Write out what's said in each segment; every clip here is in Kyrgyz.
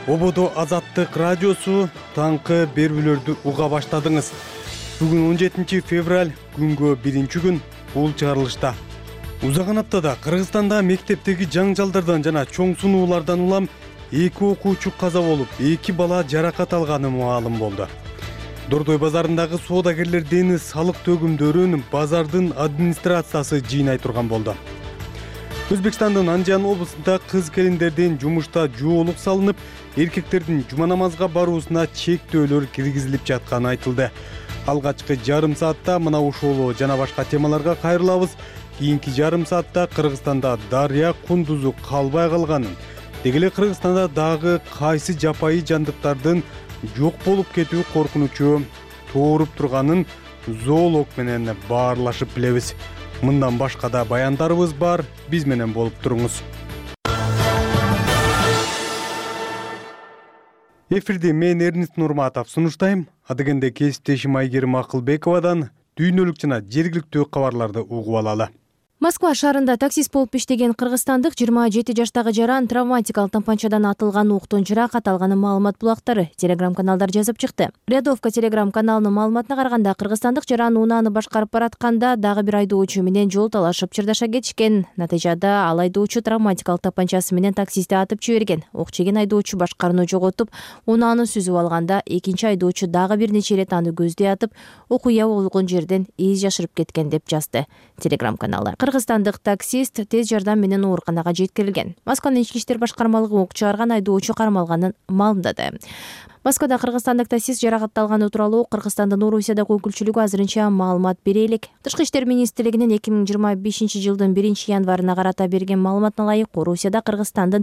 Ободо Азаттык радиосу таңкы берүүлөрдү уга баштадыңыз. Бүгүн 17 февраль күнгө 1-күн бул чыгарылышта. Узаган аптада Кыргызстанда мектептеги жаңжалдардан жана чоң сунуулардан улам 2 окуучу каза болуп, 2 бала жаракат алганы маалым болду. Дордой базарындагы соодагерлердин салык төгүмдөрүн базардын администрациясы жыйнай турган болду. Өзбекстандын Анжан облусунда кыз келиндердин жумушта жоолук салынып, эркектердин жума намазга баруусуна чектөөлөр киргизилип жатканы айтылды. Алгачкы жарым саатта мына ушул жана башка темаларга кайрылабыз. Кийинки жарым саатта Кыргызстанда дарыя кундузу калбай калганын, деги эле Кыргызстанда дагы кайсы жапайы жандыктардын жок болуп кетүү коркунучу тууруп турганын зоолог менен баарлашып билебиз. Мындан башка да баяндарыбыз бар, биз менен болуп туруңуз. Эфирде мен Эрнист Нурматов сунуштайм. Адыгенде кесиптешим Айгерим Акылбековадан дүйнөлүк жана жергиликтүү кабарларды угуп алалы. Москва шаарында таксист болуп иштеген кыргызстандык 27 жаштагы жаран травматикалык тампанчадан атылган октон жаракат алганы маалымат булактары телеграм-каналдар жазып чыкты. Рядовка телеграм-каналынын маалыматына караганда, кыргызстандык жаран унааны башкарып баратканда дагы бир айдоочу менен жол талашып чырдаша кетишкен. Натыйжада ал айдоочу травматикалык тампанчасы менен таксистти атып жиберген. Ок жеген айдоочу башкарууну жоготуп, унааны сүзүп алганда, экинчи айдоочу дагы бир нече ирет аны көздөй атып, окуя болгон жерден из жашырып кеткен деп жазды телеграм-каналы. Кыргызстандык таксист тез жардам менен ооруканага жеткирилген. Москванын ички иштер башкармалыгы ок чыгарган айдоочу кармалганын маалымдады. Москвада кыргызстандык таксист жаракатталганы тууралуу Кыргызстандын Орусиядагы өкүлчүлүгү азырынча маалымат бере элек. Тышкы иштер министрлигинин 2025-жылдын 1-январына карата берген маалыматына ылайык, Орусияда Кыргызстандын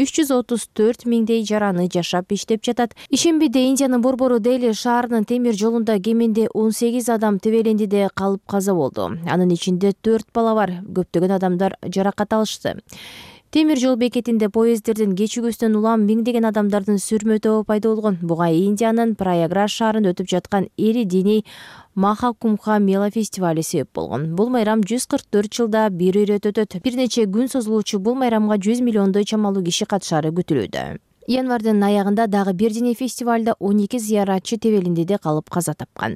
334 миңдей жараны жашап иштеп жатат. Ишембиде Индиянын Борбору Дели шаарынын темир жолунда кеминде 18 адам тебелендиде калып каза болду. Анын ичинде 4 бала бар. Көптөгөн адамдар жаракат алышты. Темир жол бекетинде поезддердин кечигүүсүнөн улам миңдеген адамдардын сүрмө пайда болгон. Буга Индиянын Праяграж шаарында өтүп жаткан эри диний Махакумха мела фестивали себеп болгон. Бул майрам 144 жылда бир ирет өтөт. Бир нече күн созулуучу бул майрамга 100 миллиондой чамалуу киши катышары күтүлүүдө. Январдын аягында дагы бир диний фестивалда 12 зыяратчы тебелендиде калып каза тапкан.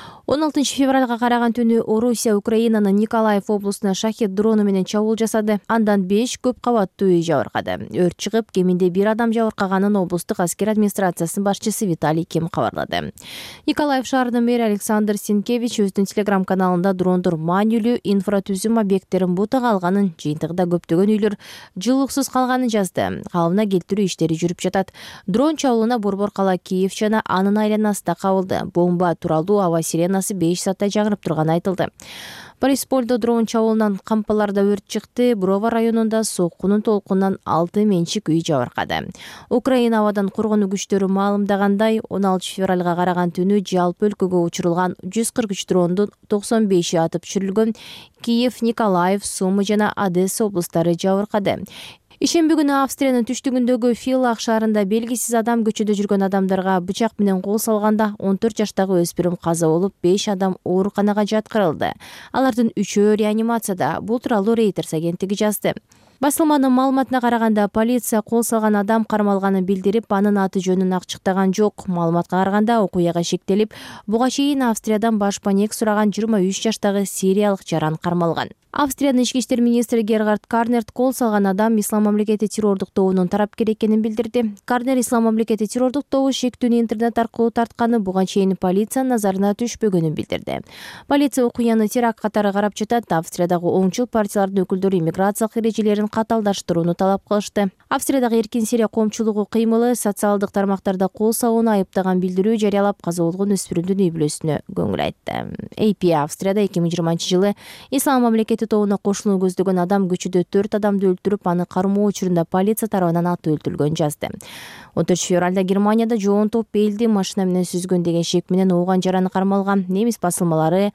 16 февралга караган түнү Орусия Украинанын Николаев облусуна шахет дрону менен чабуул жасады. Андан 5 көп кабаттуу үй жабыркады. Өрт чыгып, кеминде бир адам жабыркаганын облустук аскер администрациясынын башчысы Виталий Ким кабарлады. Николаев шаарынын мэри Александр Синкевич өздүн телеграм-каналында дрондор маанилүү инфратүзүм объекттерин бутага алганын, жыйынтыгында көптөгөн үйлөр жылуусуз калганын жазды. Калыбына келтирүү иштери жүрүп жатат. Дрон чабуулуна Борбор кала Киев жана анын айланасы да кабылды. Бомба тууралуу аба сиренасы 5 саатта жаңырып турганы айтылды. Борисполдо дрон чабуулунан кампаларда өрт чыкты. Брова районунда соккунун толкунунан 6 менчик үй жабыркады. Украина абадан коргонуу күчтөрү маалымдагандай, 16 февралга караган түнү жалпы өлкөгө учурулган 143 дрондун 95 атып түшүрүлгөн. Киев, Николаев, Сумы жана Одесса облустары жабыркады. Ишемби күнү Австриянын түштүгүндөгү Филлах шаарында белгисиз адам көчөдө жүргөн адамдарга бычак менен кол салганда 14 жаштагы өспүрүм каза болуп, 5 адам ооруканага жаткырылды. Алардын 3-өө реанимацияда. Бул тууралуу Reuters агенттиги жазды. Басылманын маалыматына караганда, полиция кол салган адам кармалганын билдирип, анын аты жөнүн ачыктаган жок. Маалыматка караганда, окуяга шектелип, буга чейин Австриядан баш паек сураган 23 жаштагы сириялык жаран кармалган. Австриянын ички иштер министри Герхард Карнерт кол салган адам Ислам мамлекети террордук тобунун тарапкери экенин билдирди. Карнер Ислам мамлекети террордук тобу шектүүнү интернет аркылуу тартканы, буга чейин полициянын назарына түшпөгөнүн билдирди. Полиция окуяны теракт катары карап жатат. Австриядагы оңчул партиялардын өкүлдөрү иммиграциялык эрежелерин каталдаштырууну талап кылышты. Австриядагы эркин Сирия коомчулугу кыймылы социалдык тармактарда кол салууну айыптаган билдирүү жарыялап, каза болгон өспүрүмдүн үй бүлөсүнө көңүл айтты. AP Австрияда 2020-жылы Ислам мамлекети тобуна кошулууну көздөгөн адам көчөдө 4 адамды өлтүрүп, аны кармоо учурунда полиция тарабынан аты өлтүрүлгөн жазды. 14 февралда Германияда жоон топ элди машина менен сүзгөн деген шек менен ооган жараны кармалган. Немис басылмалары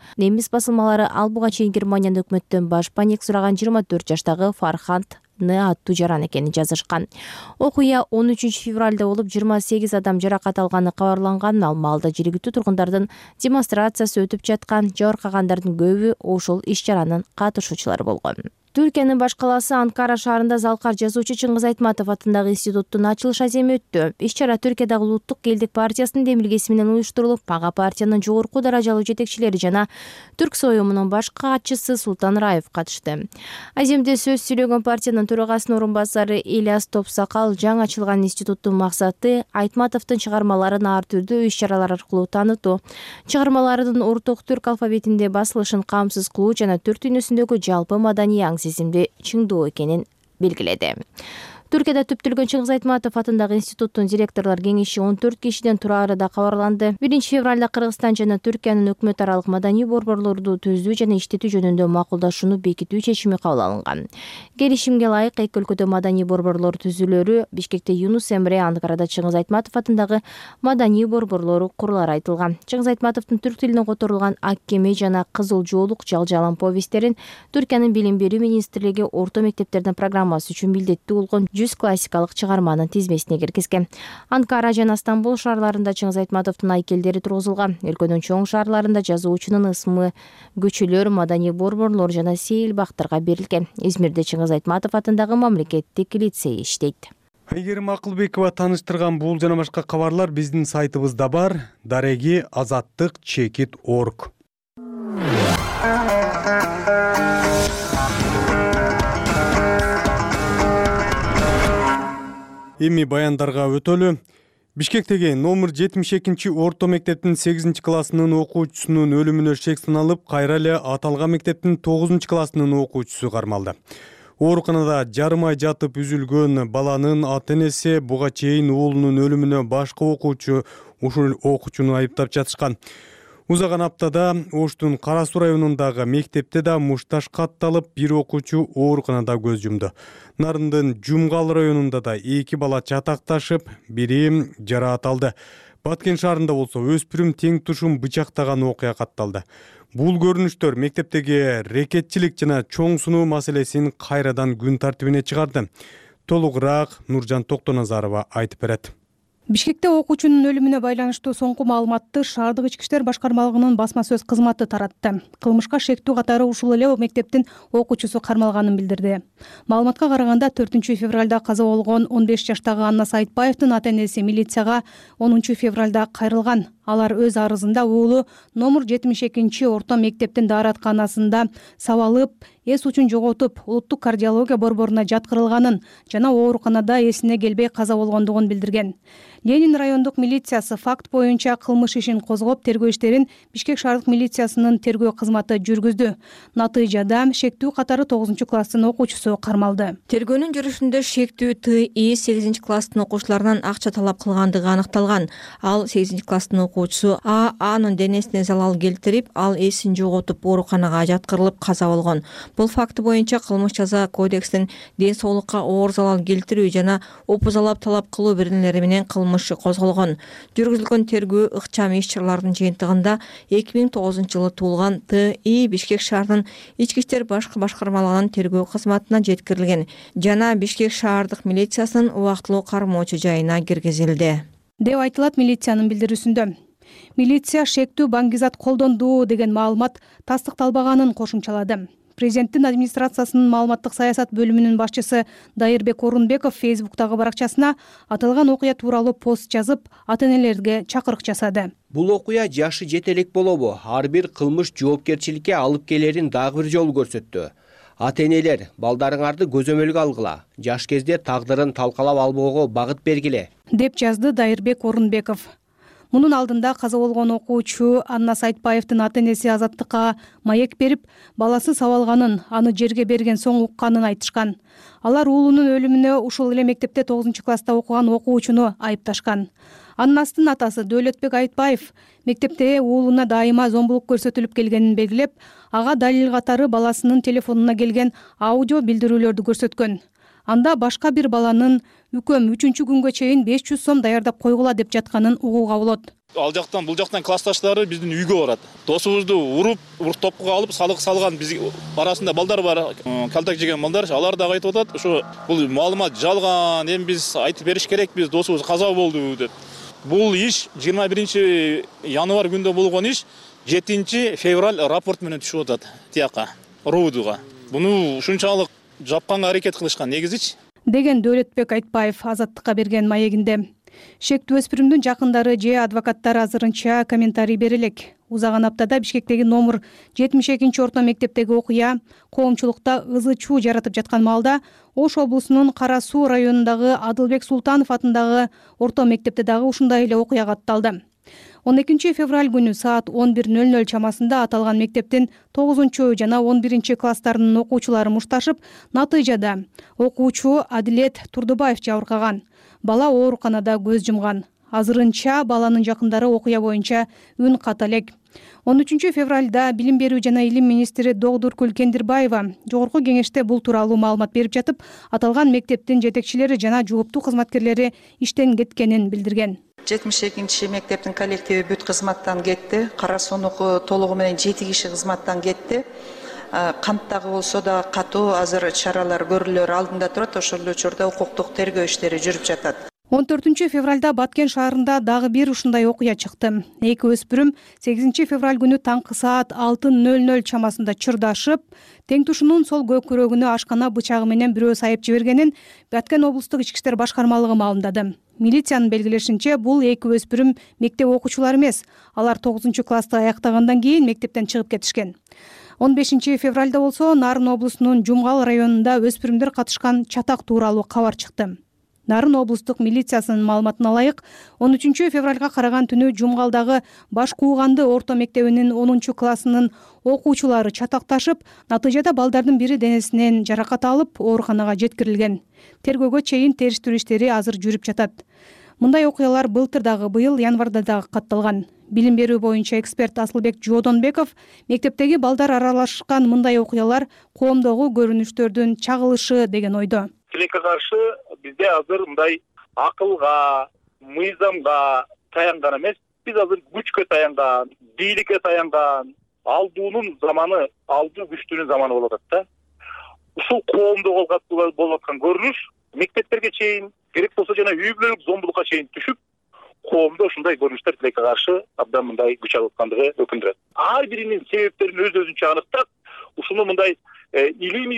ал буга чейин Германиянын өкмөттөн баш паек сураган 24 жаштагы Фарханд аттуу жаран экенин жазышкан. Окуя 13 февралда болуп, 28 адам жаракат алганы кабарланган. Ал маалда жергиликтүү тургундардын демонстрациясы өтүп жаткан. Жабыркагандардын көбү ошол иш чаранын катышуучулары болгон. Түркиянын баш калаасы Анкара шаарында залкар жазуучу Чыңгыз Айтматов атындагы институттун ачылыш аземи өттү. Иш-чара Түркиядагы Улуттук элдик партиясынын демилгеси менен уюштурулуп, ага партиянын жогорку даражалуу жетекчилери жана Түрк союмунун баш катчысы Султан Раев катышты. Аземде сөз сүйлөгөн партиянын төрагасынын орун басары Ильяс Топсакал жаңы ачылган институттун максаты Айтматовдун чыгармаларын ар түрдүү иш-чаралар аркылуу таанытуу, чыгармаларынын орток түрк алфавитинде басылышын камсыз кылуу жана түрк дүйнөсүндөгү жалпы маданий сезимди чыңдоо экенин белгиледи. Түркияда түптөлгөн Чыңгыз Айтматов атындагы институттун директорлор кеңеши 14 кишиден турары да кабарланды. 1 февралда Кыргызстан жана Түркиянын өкмөт аралык маданий борборлорду түзүү жана иштетүү жөнүндө макулдашууну бекитүү чечими кабыл алынган. Келишимге ылайык эки өлкөдө маданий борборлор түзүлөрү, Бишкекте Юнус Эмре, Анкарада Чыңгыз Айтматов атындагы маданий борборлору курулары айтылган. Чыңгыз Айтматовдун түрк тилине которулган Ак кеме жана Кызыл жоолук жалжалан повесттерин Түркиянын билим берүү министрлиги орто мектептердин программасы үчүн милдеттүү болгон 100 классикалык чыгарманын тизмесине киргизген. Анкара жана Стамбул шаарларында Чыңгыз Айтматовдун айкелдери тургузулган. Өлкөнүн чоң шаарларында жазуучунун ысмы көчөлөр, маданий борборлор жана сейил бактарга берилген. Измирде Чыңгыз Айтматов атындагы мамлекеттик лицей иштейт. Айгерим Акылбекова тааныштырган бул жана башка кабарлар биздин сайтыбызда бар. Дареги azattik.org. Эми баяндарга өтөлү. Бишкектеги номер 72 орто мектептин 8 классынын окуучусунун өлүмүнө шек саналып, кайра эле аталган мектептин 9 классынын окуучусу кармалды. Ооруканада жарым ай жатып үзүлгөн баланын ата-энеси буга чейин уулунун өлүмүнө башка окуучу ушул окуучуну айыптап жатышкан. Узаган аптада Оштун Кара Суу районундагы мектепте да мушташ катталып, бир окуучу ооруканада көз жумду. Нарындын Жумгал районунда да 2 бала чатакташып, бири жараат алды. Баткен шаарында болсо өспүрүм тең тушум бычактаган окуя катталды. Бул көрүнүштөр мектептеги рекетчилик жана чоң сунуу маселесин кайрадан күн тартибине чыгарды. Толугураак Нуржан Токтоназарова айтып берет. Бишкекте окуучунун өлүмүнө байланыштуу соңку маалыматты шаардык ички иштер башкармалыгынын басма сөз кызматы таратты. Кылмышка шектүү катары ушул эле мектептин окуучусу кармалганын билдирди. Маалыматка караганда 4 февралда каза болгон 15 жаштагы Анна Сайтбаевдин ата-энеси милицияга 10 февралда кайрылган. Алар өз арызында уулу номер 72 орто мектептин дааратканасында сабалып, эс учун жоготуп, улуттук кардиология борборуна жаткырылганын жана ооруканада эсине келбей каза болгондугун билдирген. Ленин райондук милициясы факт боюнча кылмыш ишин козгоп, тергөө иштерин Бишкек шаардык милициясынын тергөө кызматы жүргүздү. Натыйжада шектүү катары 9 класстын окуучусу кармалды. Тергөөнүн жүрүшүндө шектүү ТИ 8 класстын окуучуларынан акча талап кылгандыгы аныкталган. Ал 8 класстын окуучусу Анын денесине залал келтирип, ал эсин жоготуп, ооруканага жаткырылып каза болгон. Бул факт боюнча кылмыш жаза кодекстин ден соолукка оор залал келтирүү жана опузалап талап кылуу беренелери менен кылмыш козголгон. Жүргүзүлгөн тергөө ыкчам иш-чаралардын жыйынтыгында 2009 жылы туулган ТИ Бишкек шаарынын ички иштер башкармалыгынын тергөө кызматына жеткирилген жана Бишкек шаардык милициясынын убактылуу кармоочу жайына киргизилди деп айтылат милициянын билдирүүсүндө. Милиция шектүү баңгизат колдонду деген маалымат тастыкталбаганын кошумчалады. Президенттин администрациясынын маалыматтык саясат бөлүмүнүн башчысы Дайырбек Орунбеков Фейсбуктагы баракчасына аталган окуя тууралуу пост жазып, ата-энелерге чакырык жасады. Бул окуя жашы жете элек болобу, ар бир кылмыш жоопкерчиликке алып келерин дагы бир жолу көрсөттү. Ата-энелер, балдарыңарды көзөмөлгө алгыла, жаш кезде тагдырын талкалап албоого багыт бергиле, деп жазды Дайырбек Орунбеков. Мунун алдында каза болгон окуучу Анна Сайтбаевдин ата-энеси Азаттыкка маек берип, баласы сабалганын, аны жерге берген соң укканын айтышкан. Алар уулунун өлүмүнө ушул эле мектепте 9 класста окуган окуучуну айыпташкан. Аннастын атасы Дөөлөтбек Айтбаев мектепте уулуна дайыма зомбулук көрсөтүлүп келгенин белгилеп, ага далил катары баласынын телефонуна келген аудио билдирүүлөрдү көрсөткөн. Анда башка бир баланын үкөм 3-күнгө чейин 500 сом даярдап койгула деп жатканын угууга болот. Ал жактан бул жактан классташтары биздин үйгө барат. Досубузду уруп топкуга алып салган биз арасында балдар бар, калтак жеген балдар, алар да айтып атат, ушу бул маалымат жалган, эми биз айтып бериш керекпиз, досубуз каза болду деп. Бул иш 21 январь күндө болгон иш 7 февраль рапорт менен түшүп атат тияка, РУДга. Буну ушунчалык жапканга аракет кылышкан негизичи деген Дөөлөтбек Айтбаев Азаттыкка берген маегинде. Шектүү өспүрүмдүн жакындары же адвокаттары азырынча комментарий бере элек. Узаган аптада Бишкектеги номер 72 орто мектептеги окуя коомчулукта ызы чуу жаратып жаткан маалда Ош облусунун Кара Суу районундагы Адылбек Султанов атындагы орто мектепте дагы ушундай эле окуя катталды. 12 февраль күнү саат 11:00 чамасында аталган мектептин 9 жана 11 класстарынын окуучулары мушташып, натыйжада окуучу Адилет Турдубаев жабыркаган. Бала ооруканада көз жумган. Азырынча баланын жакындары окуя боюнча үн ката элек. 13 февралда Билим берүү жана Илим министри Догдуркүл Кендирбаева жогорку кеңеште бул тууралуу маалымат берип жатып, аталган мектептин жетекчилери жана жооптуу кызматкерлери иштен кеткенин билдирген. 72 мектептин коллективи бүт кызматтан кетти. Кара Суунуку толугу менен 7 киши кызматтан кетти. Канттагы болсо да катуу азыр чаралар көрүлөр алдында турат. Ошол учурда укуктук тергөө иштери жүрүп жатат. 14 февралда Баткен шаарында дагы бир ушундай окуя чыкты. Эки өспүрүм 8 февраль күнү таңкы саат 6:00 чамасында чырдашып, тең тушунун сол көкүрөгүнө ашкана бычагы менен бирөө сайып жибергенин Баткен облустук ички иштер башкармалыгы маалымдады. Милициянын белгилешинче, бул эки өспүрүм мектеп окуучулары эмес. Алар 9 классты аяктагандан кийин мектептен чыгып кетишкен. 15 февралда болсо Нарын облусунун Жумгал районунда өспүрүмдөр катышкан чатак тууралуу кабар чыкты. Нарын облустук милициясынын маалыматына ылайык, 13 февралга караган түнү Жумгалдагы Баш Кууганды орто мектебинин 10 классынын окуучулары чатакташып, натыйжада балдардын бири денесинен жаракат алып, ооруканага жеткирилген. Тергөөгө чейин териштирүү иштери азыр жүрүп жатат. Мындай окуялар былтыр дагы, быйыл январда дагы катталган. Билим берүү боюнча эксперт Асылбек Жодонбеков мектептеги балдар аралашкан мындай окуялар коомдогу көрүнүштөрдүн чагылышы деген ойдо. Тилекке каршы бизде азыр мындай акылга, мыйзамга таянган эмес, биз азыр күчкө таянган, бийликке таянган, алдуунун заманы, алдуу күчтүнүн заманы болуп атат да. Ушул коомдо болуп аткан көрүнүш мектептерге чейин, керек болсо жана үй бүлөлүк зомбулукка чейин түшүп, коомдо ушундай көрүнүштөр тилекке каршы абдан мындай күч алып аткандыгы өкүндүрөт. Ар биринин себептерин өзүнчө аныктап, ушуну мындай илимий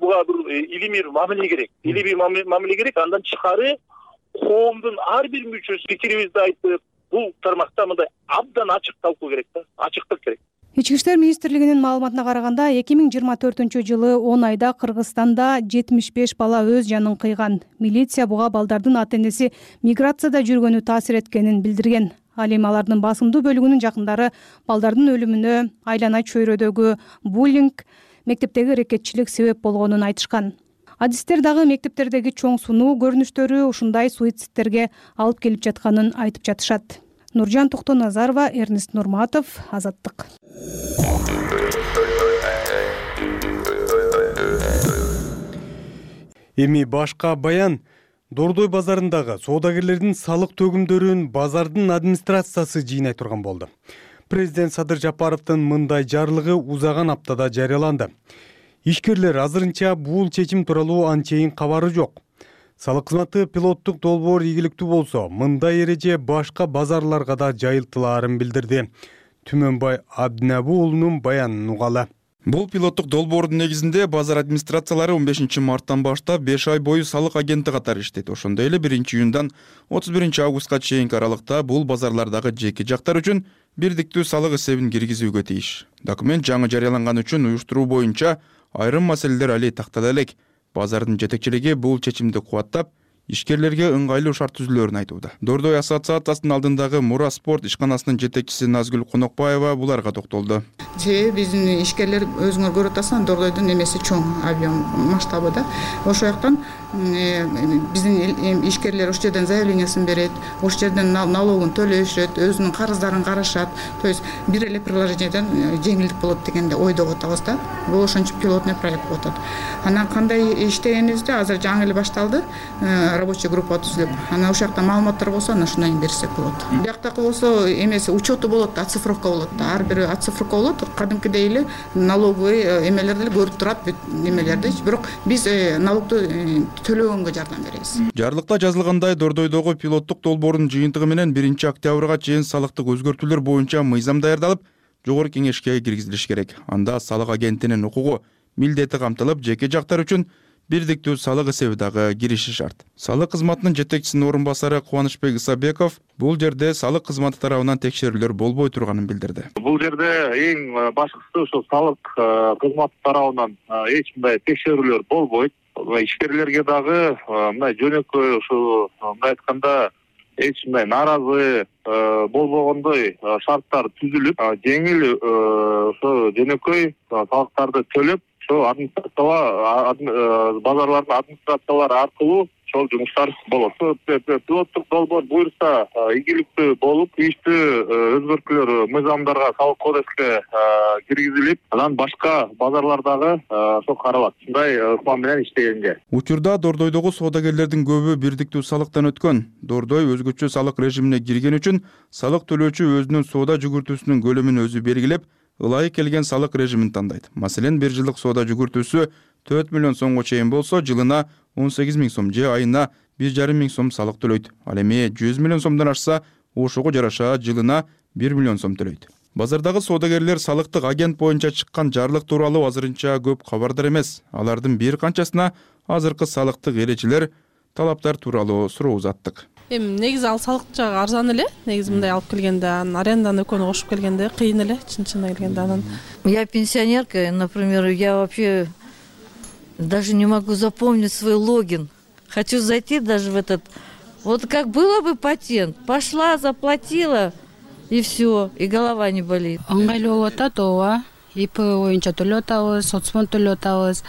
илимий мамиле керек. Илимий мамиле керек, андан тышкары коомдун ар бир мүчөсү пикирибизди айтып, бул тармакта мындай абдан ачык талкуу керек да, ачыктык керек. Ички иштер министрлигинин маалыматына караганда 2024-жылы 10 айда Кыргызстанда 75 бала өз жанын кыйган. Милиция буга балдардын ата-энеси миграцияда жүргөнү таасир эткенин билдирген. Ал эми алардын басымдуу бөлүгүнүн жакындары балдардын өлүмүнө айлана чөйрөдөгү буллинг, мектептеги рекетчилик себеп болгонун айтышкан. Адистер дагы мектептердеги чоң сунуу көрүнүштөрү ушундай суицидтерге алып келип жатканын айтып жатышат. Нуржан Токтоназарова, Эрнест Нурматов, Азаттык. Эми башка баян. Дордой базарындагы соодагерлердин салык төгүмдөрүн базардын администрациясы жыйнай турган болду. Президент Садыр Жапаровдун мындай жарлыгы узаган аптада жарыяланды. Ишкерлер азырынча бул чечим тууралуу анчейин кабары жок. Салык кызматы пилоттук долбоор ийгиликтүү болсо, мындай эреже башка базарларга да жайылтылаарын билдирди. Түмөнбай Абдинабу уулунун баянын угалы. Бул пилоттук долбоордун негизинде базар администрациялары 15 марттан баштап 5 ай бою салык агенти катары иштейт. Ошондой эле 1-июндан 31 августка чейинки аралыкта бул базарлардагы жеке жактар үчүн бирдиктүү салык эсебин киргизүүгө тийиш. Документ жаңы жарыяланган үчүн уюштуруу боюнча айрым маселелер али тактада элек. Базардын жетекчилиги бул чечимди кубаттап, ишкерлерге ыңгайлуу шарт түзүлөрүн айтууда. Дордой ассоциациясынын алдындагы Мура спорт ишканасынын жетекчиси Назгүл Конокбаева буларга токтолду. Биздин ишкерлер өзүңөр көрүп атасыңар, Дордойдун эмеси чоң, объем, масштабы да. Ошол жактан биздин ишкерлер ошол жерден заявлениясын берет, ошол жерден налогун төлөшөт, өзүнүн карыздарын карашат. То есть бир эле приложениеден жеңилдик болот дегенде ойдогу атабыз да. Бул ошончо пилотный проект болуп атат. Анан кандай иштегенибизде азыр жаңы эле башталды. Рабочий группа түзүлүп, ошол жакта маалыматтар болсо, аны ушундай берсек болот. Бияктакы болсо эмеси учету болот, оцифровка болот да. Ар бири оцифровка болот. Кадимкидей эле налоговый эмелерди көрүп турат эмелерди. Бирок биз налогду төлөгөнгө жардам беребиз. Жарлыкта жазылгандай, Дордойдогу пилоттук долбоордун жыйынтыгы менен 1-октябрга чейин салыктык өзгөртүүлөр боюнча мыйзам даярдалып, жогорку кеңешке киргизилиш керек. Анда салык агентинин укугу милдети камтылып, жеке жактар үчүн бирдиктүү салык эсеби дагы кириши шарт. Салык кызматынын жетекчисинин орун басары Кубанычбек Исабеков бул жерде салык кызматы тарабынан текшерүүлөр болбой турганын билдирди. Бул жерде эң башкысы ошо салык кызматы тарабынан эч кандай текшерүүлөр болбойт. Ишкерлерге дагы мындай жөнөкөй ушу мындай айтканда эч кандай нааразы болбогондой шарттар түзүлүп, жеңил ошо жөнөкөй салыктарды төлөп, базарлардын администрациялары аркылуу ошол жумуштар болот. Пилоттук долбоор буюрса ийгиликтүү болуп, тийиштүү өзгөртүүлөр мыйзамдарга, салык кодекске киргизилип, анан башка базарлардагы ошо каралат. Ушундай план менен иштегенге. Учурда Дордойдогу соодагерлердин көбү бирдиктүү салыктан өткөн. Дордой өзгөчө салык режимине кирген үчүн салык төлөөчү өзүнүн соода жүгүртүүсүнүн көлөмүн өзү белгилеп, ылайык келген салык режимин тандайт. Маселен, 1 жылдык соода жүгүртүүсү 4 миллион сомго чейин болсо, жылына 18 миң сом же айына 1,5 миң сом салык төлөйт. Ал эми 100 миллион сомдон ашса, ошого жараша жылына 1 миллион сом төлөйт. Базардагы соодагерлер салыктык агент боюнча чыккан жарлык тууралуу азырынча көп кабардар эмес. Алардын бир канчасына азыркы салыктык эрежелер, талаптар тууралуу суроо узаттык. Эми негизи ал салык жагы арзан эле. Негизи мындай алып келгенде, аренданы экөөнү кошуп келгенде кыйын эле, чын-чынына келгенде анан. Я пенсионерка, например, я вообще даже не могу запомнить свой логин. Хочу зайти даже в этот. Вот как было бы патент, пошла, заплатила и все, и голова не болит. Ыңгайлуу болуп атат, ооба. ИП боюнча төлөп атабыз, соцфонд төлөп атабыз.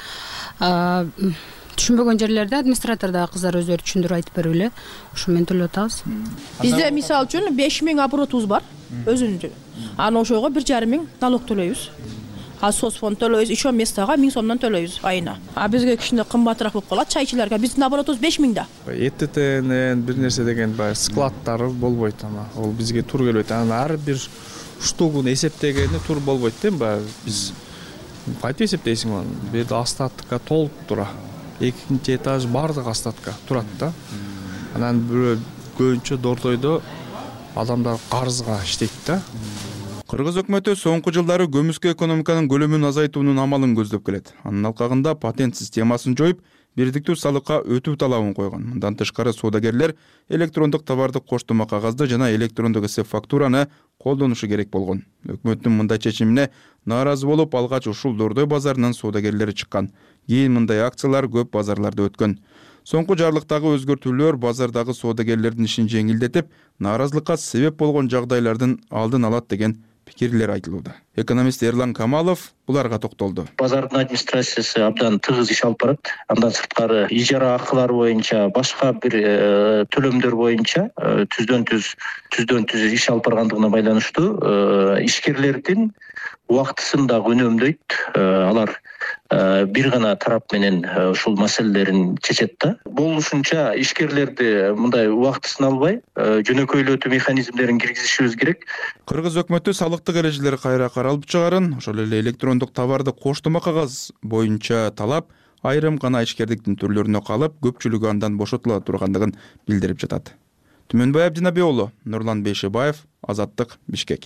Түшүнбөгөн жерлерде администратордагы кыздар өздөрү түшүндүрүп айтып берип эле, ошо менен төлөп атабыз. Бизде мисалы үчүн 5 миң оборотубуз бар, өзүнүн. Анан ошого 1,5 миң налог төлөйбүз. Соцфонд төлөйбүз, ишо местага 1000 сомдон төлөйбүз айына. Бизге кичине кымбатыраак болуп калат чайчыларга. Биздин оборотубуз 5 миң да. ЭТТнен бир нерсе деген баягы складтары болбойт, ана. Ол бизге тур келбейт. Анан ар бир штугун эсептегени тур болбойт да, баягы биз кантип эсептейсиң аны? Бул жерде остатка толуп тура. Экинчи этаж бардык остатка турат да. Анан көбүнчө Дордойдо адамдар карызга иштейт да. Кыргыз өкмөтү соңку жылдары көмүскө экономиканын көлөмүн азайтуунун амалын көздөп келет. Анын алкагында патент системасын жоюп, бирдиктүү салыкка өтүү талабын койгон. Мындан тышкары соодагерлер электрондук товардык коштома кагазды жана электрондук эсеп фактураны колдонушу керек болгон. Өкмөттүн мындай чечимине нааразы болуп, алгач ушул Дордой базарынын соодагерлери чыккан. Кийин мындай акциялар көп базарларда өткөн. Соңку жарлыктагы өзгөртүүлөр базардагы соодагерлердин ишин жеңилдетип, нааразылыкка себеп болгон жагдайлардын алдын алат деген пикирлер айтылууда. Экономист Эрлан Камалов буларга токтолду. Базардын администрациясы абдан тыгыз иш алып барат. Андан сырткары ижара акылары боюнча, башка бир төлөмдөр боюнча түздөн түз иш алып баргандыгына байланыштуу ишкерлердин убактысын дагы үнөмдөйт. Алар бир гана тарап менен ушул маселелерин чечет да. Болушунча ишкерлерди мындай убактысын албай, жөнөкөйлөтүү механизмдерин киргизишибиз керек. Кыргыз өкмөтү салыктык эрежелер кайра каралып чыгарын, ошол эле электрондук товарды коштома кагаз боюнча талап айрым гана ишкердиктин түрлөрүнө калып, көпчүлүгү андан бошотула тургандыгын билдирип жатат. Түмөнбай Абдинабий уулу, Нурлан Бейшебаев, Азаттык, Бишкек.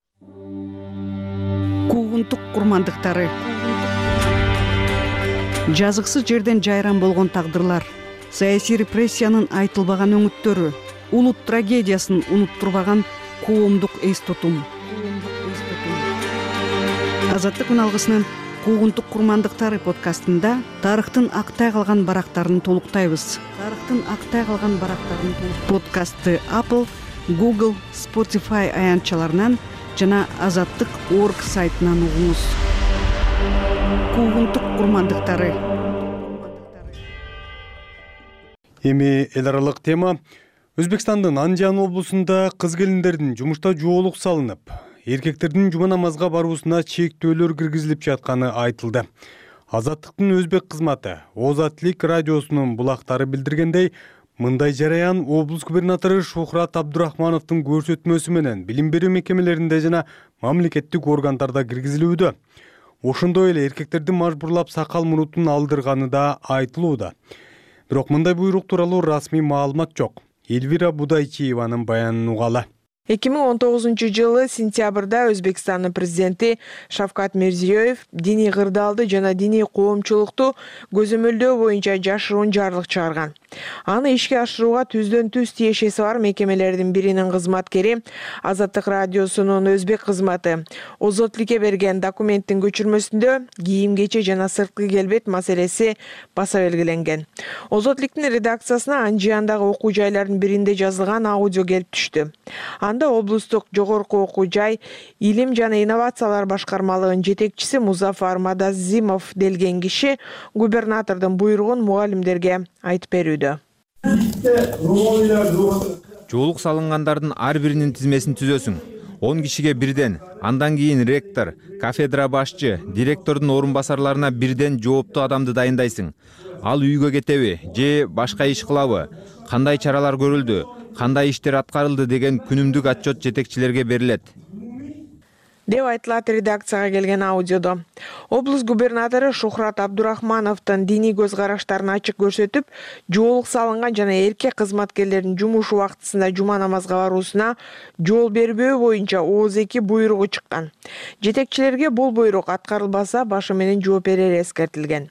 Куугунтук курмандыктары. Жазыксыз жерден жайран болгон тагдырлар, саясий репрессиянын айтылбаган өңүттөрү, улут трагедиясын унуттурбаган коомдук эс тутум. Азаттык үналгысынын Куугунтук курмандыктары подкастында тарыхтын актай калган барактарын толуктайбыз. Подкастты Apple, Google, Spotify аянтчаларынан жана Азаттык.org сайтынан угуңуз. Куугунтук курмандыктары. Эми эл аралык тема. Өзбекстандын Анжан облусунда кыз келиндердин жумушта жоолук салынып, эркектердин жума намазга баруусуна чектөөлөр киргизилип жатканы айтылды. Азаттыктын өзбек кызматы Озатлик радиосунун булактары билдиргендей, мындай жараян облус губернатору Шухрат Абдурахмановдун көрсөтмөсү менен билим берүү мекемелеринде жана мамлекеттик органдарда киргизилүүдө. Ошондой эле эркектердин мажбурлап сакал мурутун алдырганы да айтылууда. Бирок мындай буйрук тууралуу расмий маалымат жок. Эльвира Будайчиеванын баянын угалы. 2019 сентябрда Өзбекстандын президенти Шавкат Мирзиёев диний кырдаалды жана диний коомчулукту көзөмөлдөө боюнча жашыруун жарлык чыгарган. Аны ишке ашырууга түздөн-түз тиешеси бар мекемелердин биринин кызматкери Азаттык радиосунун өзбек кызматы Озотликке берген документтин көчүрмөсүндө кийим-кече жана сырткы келбет маселеси баса белгиленген. Озотликтин редакциясына Анжияндагы окуу жайлардын биринде жазылган аудио келип түштү. Анда облустук жогорку окуу жай илим жана инновациялар башкармалыгынын жетекчиси Музафар Мадазимов делген киши губернатордун буйругун мугалимдерге айтып берүүдө. Жоолук салынгандардын ар биринин тизмесин түзөсүң. 10 кишиге бирден, андан кийин ректор, кафедра башчы, директордун орун басарларына бирден жооптуу адамды дайындайсың. Ал үйгө кетеби же башка иш кылабы? Кандай чаралар көрүлдү? Кандай иштер аткарылды деген күнүмдүк отчет жетекчилерге берилет деп айтылат редакцияга келген аудиодо. Облус губернатору Шухрат Абдурахмановдун диний көз караштарын ачык көрсөтүп, жоолук салынган жана эркек кызматкерлердин жумуш убактысында жума намазга баруусуна жол бербөө боюнча ооз-2 буйругу чыккан. Жетекчилерге бул буйрук аткарылбаса башы менен жооп берери эскертилген.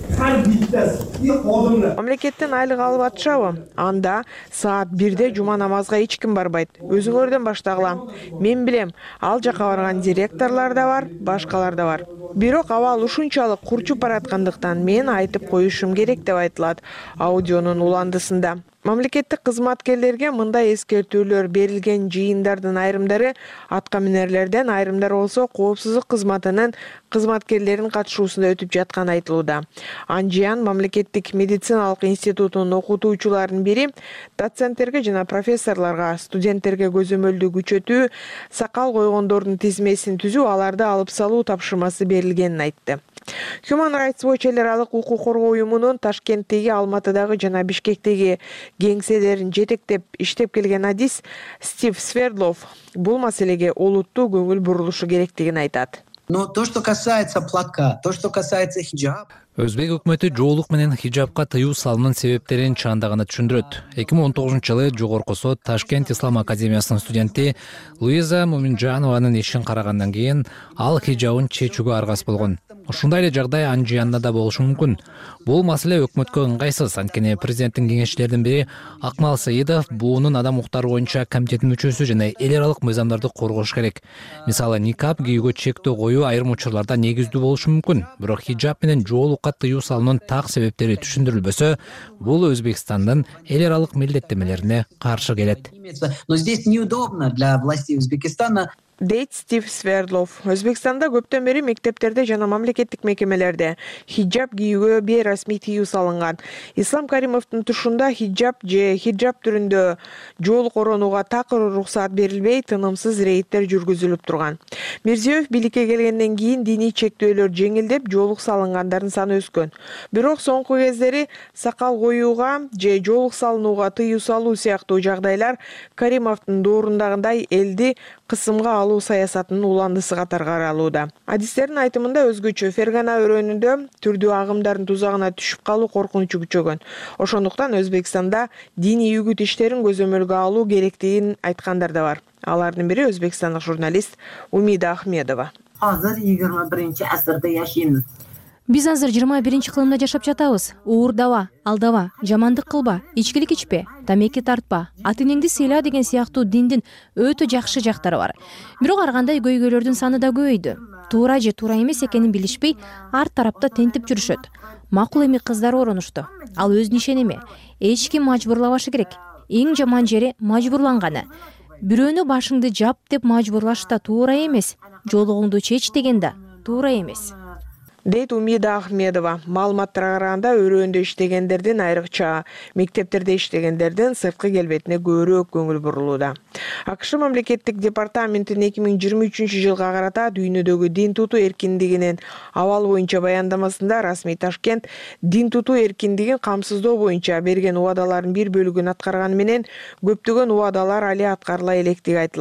Мамлекеттен айлык алып атышабы? Анда саат 1-де жума намазга эч ким барбайт. Өзүңөрдөн баштагыла. Мен билем, ал жака барган директорлор да бар, башкалар да бар. Бирок абал ушунчалык курчуп бараткандыктан мен айтып коюшум керек деп айтылат аудионун уландысында. Мамлекеттик кызматкерлерге мындай эскертүүлөр берилген жыйындардын айрымдары атка минерлерден, айрымдары болсо коопсуздук кызматынын кызматкерлеринин катышуусунда өтүп жатканы айтылууда. Анжиян мамлекеттик медициналык институтунун окутуучуларынын бири доценттерге жана профессорлорго, студенттерге көзөмөлдү күчөтүү, сакал койгондордун тизмесин түзүү, аларды алып салуу тапшырмасы берилгенин айтты. Human Rights Watch эл аралык укук коргоо уюмунун Ташкенттеги, Алматыдагы жана Бишкектеги кеңселерин жетектеп иштеп келген адис Стив Свердлов бул маселеге олуттуу көңүл бурулушу керектигин айтат. Но то, что касается платка, то, что касается хиджаб. Өзбек өкмөтү жоолук менен хиджабка тыюу салуунун себептерин чаандаганы түшүндүрөт. 2019-жылы Жогорку сот Ташкент Ислам академиясынын студенти Луиза Муминжанованын ишин карагандан кийин ал хиджабын чечүүгө аргасыз болгон. Ушундай эле жагдай Анжиянда да болушу мүмкүн. Бул маселе өкмөткө ыңгайсыз. Анткени президенттин кеңешчилеринин бири Акмал Саидов буунун адам укуктары боюнча комитеттин мүчөсү жана эл аралык мыйзамдарды коргош керек. Мисалы, никап кийүүгө чектөө коюу айрым учурларда негиздүү болушу мүмкүн. Бирок хиджаб менен жоолукка тыюу салуунун так себептери түшүндүрүлбөсө, бул Өзбекстандын эл аралык милдеттемелерине каршы келет. Но здесь неудобно для властей Узбекистана. Дейт Стив Свердлов. Өзбекстанда көптөн бери мектептерде жана мамлекеттик мекемелерде хиджаб кийүүгө бейрасмий тыюу салынган. Ислам Каримовдун тушунда хиджаб же хиджаб түрүндө жоолук оронууга такыр уруксаат берилбей, тынымсыз рейдтер жүргүзүлүп турган. Мирзиёев бийликке келгенден кийин диний чектөөлөр жеңилдеп, жоолук салынгандардын саны өскөн. Бирок соңку кездери сакал коюуга же жоолук салынууга тыюу салуу сыяктуу жагдайлар Каримовдун доорундагындай элди кысымга алуу саясатынын уландысы катары каралууда. Адистердин айтымында өзгөчө Фергана өрөөнүндө түрдүү агымдардын тузагына түшүп калуу коркунучу күчөгөн. Ошондуктан Өзбекстанда диний үгүт иштерин көзөмөлгө алуу керектигин айткандар да бар. Алардын бири өзбекстандык журналист Умида Ахмедова. Азыр 21-асырда жашайбыз. Биз азыр 21-кылымда жашап жатабыз. Уурдаба, алдаба, жамандык кылба, ичкилик ичпе, тамеки тартпа, ата-энеңди сыйла деген сыяктуу диндин өтө жакшы жактары бар. Бирок ар кандай көйгөйлөрдүн саны да көбөйдү. Туура же туура эмес экенин билишпей, ар тарапта тентип жүрүшөт. Макул эми кыздар оронушту. Ал өзүнө ишенеме. Эч ким мажбурлабашы керек. Эң жаман жери мажбурланганы. Бирөөнү башыңды жап деп мажбурлаш да туура эмес. Жолугуңду чеч деген да туура эмес. Дейт Умида Ахмедова. Маалыматтарга караганда өрөөндө иштегендердин, айрыкча мектептерде иштегендердин сырткы келбетине көбүрөөк көңүл бурулууда. АКШ мамлекеттик департаментин 2023-жылга карата дүйнөдөгү дин тутуу эркиндигинин абалы боюнча баяндамасында расмий Ташкент дин тутуу эркиндигин камсыздоо боюнча берген убадалардын бир бөлүгүн аткарганы менен көптөгөн убадалар али аткарыла электиги айтылат.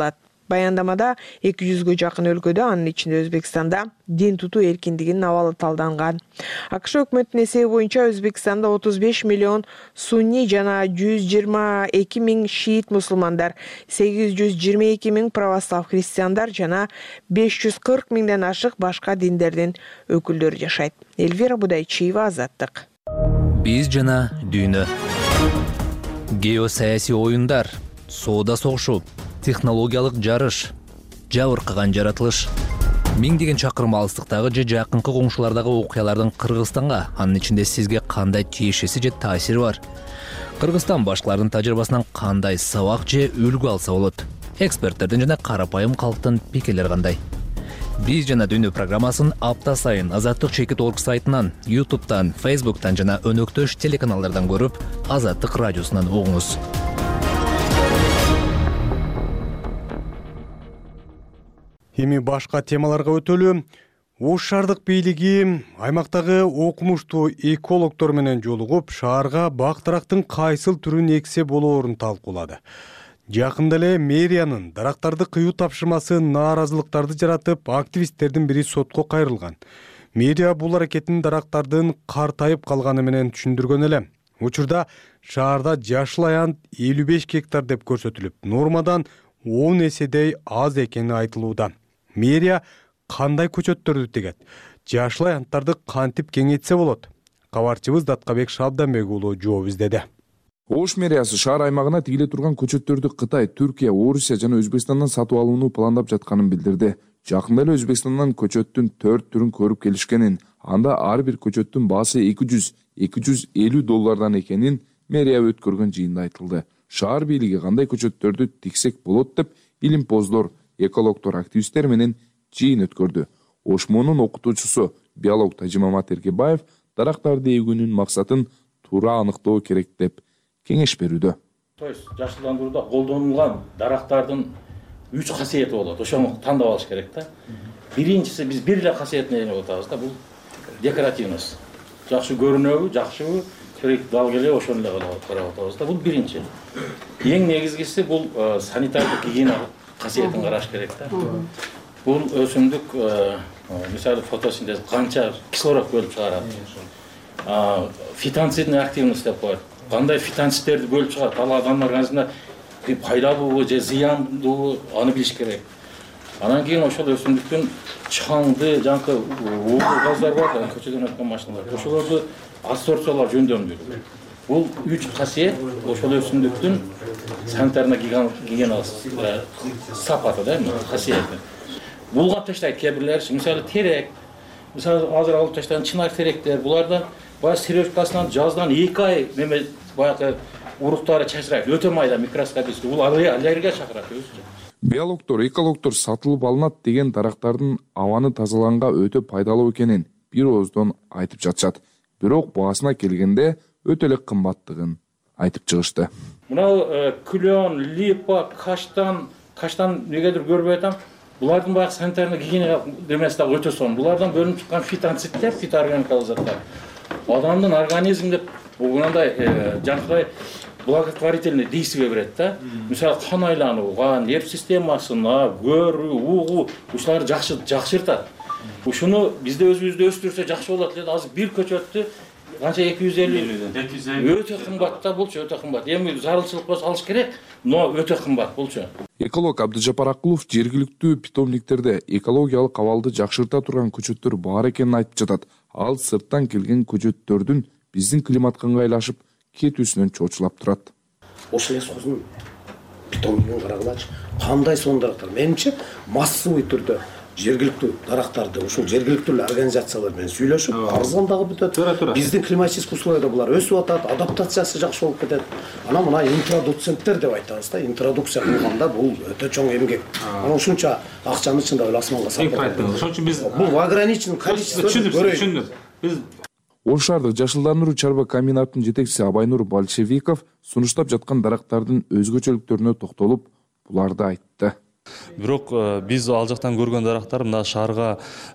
Баяндамада 200-гө жакын өлкөдө, анын ичинде Өзбекстанда дин тутуу эркиндигинин абалы талданган. АКШ өкмөтүнүн эсеби боюнча Өзбекстанда 35 миллион сунни жана 122 миң шиит мусулмандар, 822 миң православ христиандар жана 540 миңден ашык башка диндердин өкүлдөрү жашайт. Эльвира Будайчиева, Азаттык. Биз жана дүйнө. Геосаясий оюндар, соода согушу, технологиялык жарыш, жабыркаган жаратылыш. Миңдеген чакырым алыстыктагы же жакынкы коңшулардагы окуялардын Кыргызстанга, анын ичинде сизге кандай тиешеси же таасири бар? Кыргызстан башкалардын тажрыйбасынан кандай сабак же үлгү алса болот? Эксперттердин жана карапайым калктын пикирлери кандай? Биз жана дүйнө программасын апта сайын Азаттык.org сайтынан, YouTube'дан, Facebook'тан жана өнөктөш телеканалдардан көрүп, Азаттык радиосунан угуңуз. Эми башка темаларга өтөлү. Ош шаардык бийлиги аймактагы окумуштуу экологдор менен жолугуп, шаарга бак-дарактын кайсыл түрүн эксе болоорун талкуулады. Жакында эле мэриянын дарактарды кыюу тапшырмасы нааразылыктарды жаратып, активисттердин бири сотко кайрылган. Мэрия бул аракетин дарактардын картайып калганы менен түшүндүргөн эле. Учурда шаарда жашыл аянт 55 гектар деп көрсөтүлүп, нормадан 10 эседей аз экени айтылууда. Мэрия кандай көчөттөрдү тегет? Жашыл аянттарды кантип кеңейтсе болот? Кабарчыбыз Даткабек Шабданбек уулу жооп издеди. Ош мэриясы шаар аймагына тигиле турган көчөттөрдү Кытай, Түркия, Орусия жана Өзбекстандан сатып алууну пландап жатканын билдирди. Жакында эле Өзбекстандан көчөттүн 4 түрүн көрүп келишкенин, анда ар бир көчөттүн баасы $200-250 экенин мэрия өткөргөн жыйында айтылды. Шаар бийлиги кандай көчөттөрдү тиксек болот деп илимпоздор, экологдор, активисттер менен жыйын өткөрдү. Ошмонун окутуучусу биолог Тажимамат Эркебаев дарактарды эгүүнүн максатын туура аныктоо керек деп кеңеш берүүдө. То есть жашылдандырууда колдонулган дарактардын 3 касиети болот. Ошону тандап алыш керек да. Биринчиси биз бир эле касиетин ээлеп атабыз да, бул декоративность. Жакшы көрүнөбү, жакшыбы, керек дал келе ошону эле карап атабыз да. Бул биринчи. Эң негизгиси бул санитардык гигиена касиетин караш керек да. Бул өсүмдүк мисалы фотосинтез канча кислород бөлүп чыгарат. Фитонцидный активность деп коет. Кандай фитонцидтерди бөлүп чыгарат? Ал адамдын организмине пайдалуубу же зыяндуубу аны билиш керек. Анан кийин ошол өсүмдүктүн чаңды, жанкы уулуу газдар бар, көчөдөн өткөн машиналар. Ошолорду адсорбциялап жөндөмдүрүү. Бул 3 касиет ошол өсүмдүктүн санитарный гигиеналык сапаты да, касиети. Булгап таштайт кээ бирлери, мисалы терек, мисалы азыр алып таштаган чынар теректер, булардан баягы сережкасынан жаздан 2 ай неме баягы уруктары чачырайт, өтө майда микроскопический. Бул аллергия чакырат өзүчө. Биологдор, экологдор сатылып алынат деген дарактардын абаны тазалаганга өтө пайдалуу экенин бир ооздон айтып жатышат. Бирок баасына келгенде өтө эле кымбаттыгын айтып чыгышты. Мына күлөн, липа, каштан негедир көрбөй атам. Булардын баягы санитарный гигиена демеси да өтө сонун. Булардан бөлүнүп чыккан фитонцидтер, фитоорганикалык заттар адамдын организминде мындай жанагындай благотворительный действие берет да. Мисалы кан айланууга, нерв системасына, көрүү, угуу ушуларды жакшыртат. Ушуну бизде өзүбүздө өстүрсө жакшы болот эле. Азыр бир көчөттү канча 250 өтө кымбат да, булчу өтө кымбат. Эми зарылчылык болсо алыш керек, но өтө кымбат булчу. Эколог Абдыжапар Акулов жергиликтүү питомниктерде экологиялык абалды жакшырта турган көчөттөр бар экенин айтып жатат. Ал сырттан келген көчөттөрдүн биздин климатка ыңгайлашып кетүүсүнөн чочулап турат. Ошол лесхоздун питомнигин карагылачы. Кандай сонун дарактар. Менимче массовый түрдө жергиликтүү дарактарды ушул жергиликтүү организациялар менен сүйлөшүп, арзан дагы бүтөт. Биздин климатический условияда булар өсүп атат, адаптациясы жакшы болуп кетет. Анан мына интродуценттер деп айтабыз да, интродукция кылганда бул өтө чоң эмгек. Анан ушунча акчаны чында эле асманга сатып атат. Ошон үчүн биз бул в ограниченном количестве көрөйүк. Биз Ош шаардык жашылдандыруу чарба комбинатынын жетекчиси Абайнур Большевиков сунуштап жаткан дарактардын өзгөчөлүктөрүнө токтолуп, буларды айтты. Бирок биз ал жактан көргөн дарактар мына шаарга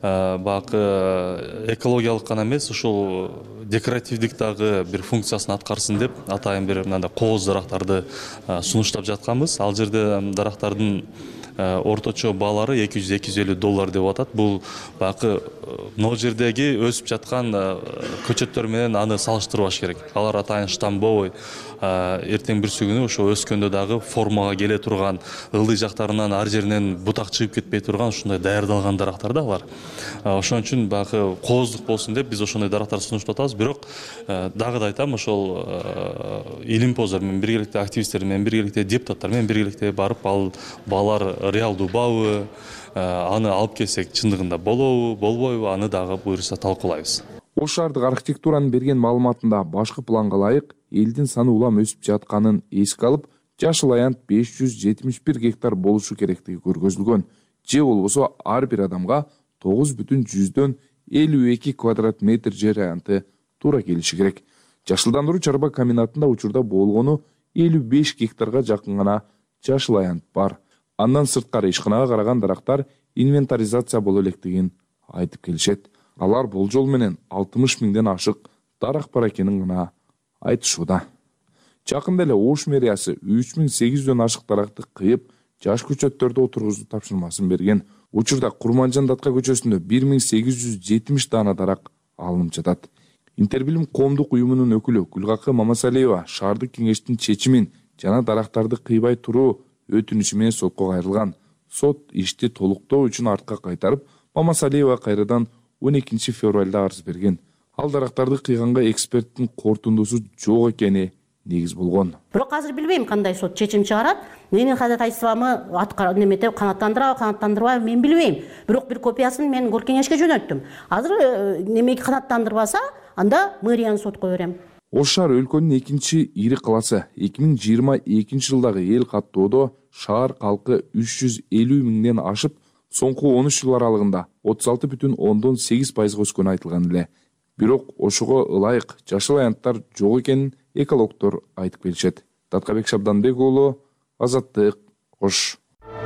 баягы экологиялык гана эмес, ушул декоративдик дагы бир функциясын аткарсын деп атайын бир мындай кооз дарактарды сунуштап жатканбыз. Ал жерде дарактардын орточо баалары $200-250 деп атат. Бул бакы могу жердеги өсүп жаткан көчөттөр менен аны салыштырбаш керек. Алар атайын штамбовый, эртең бүрсү күнү ошо өскөндө дагы формага келе турган, ылдый жактарынан ар жеринен бутак чыгып кетпей турган ушундай даярдалган дарактар да алар. Ошон үчүн бакы кооздук болсун деп биз ошондой дарактарды сунуштап атабыз. Бирок дагы да айтам, ошол илимпоздор менен биргеликте, активисттер менен биргеликте, депутаттар менен биргеликте барып ал баалар реалдуубабы, аны алып келсек чындыгында болобу, болбойбу, аны дагы буюрса талкуулайбыз. Ош шаардык архитектуранын берген маалыматында башкы планга ылайык элдин саны улам өсүп жатканын эске алып, жашыл аянт 571 гектар болушу керектиги көргөзүлгөн. Же болбосо ар бир адамга 9,52 квадрат метр жер аянты туура келиши керек. Жашылдандыруу чарба комбинатында учурда болгону 55 гектарга жакын гана жашыл аянт бар. Андан сырткары ишканага караган дарактар инвентаризация боло электигин айтып келишет. Алар болжол менен 60 миңден ашык дарак бар экенин гана айтышууда. Жакында эле Ош мэриясы 3800дөн ашык даракты кыйып, жаш көчөттөрдү отургузуу тапшырмасын берген. Учурда Курманжан Датка көчөсүндө 1870 даана дарак алынып жатат. Интербилим коомдук уюмунун өкүлү Гүлгакы Мамасалиева шаардык кеңештин чечимин жана дарактарды кыйбай туруу өтүнүшү менен сотко кайрылган. Сот ишти толуктоо үчүн артка кайтарып, Мамасалиева кайрадан 12 февралда арыз берген. Ал дарактарды кыйганга эксперттин корутундусу жок экени негиз болгон. Бирок азыр билбейм кандай сот чечим чыгарат. Менин ходатайствомду канаттандырбайбы мен билбейм. Бирок бир копиясын мен горкеңешке жөнөттүм. Азыр немеги канаттандырбаса, анда мэриянын сотко берем. Ош шаар өлкөнүн экинчи ири каласы. 2022 жылдагы эл каттоодо шаар калкы 350 миңден ашып, соңку 13 жыл аралыгында 36,8% өскөнү айтылган эле. Бирок ошого ылайык жашыл аянттар жок экенин экологдор айтып келишет. Таткабек Шабданбек уулу, Азаттык, Ош.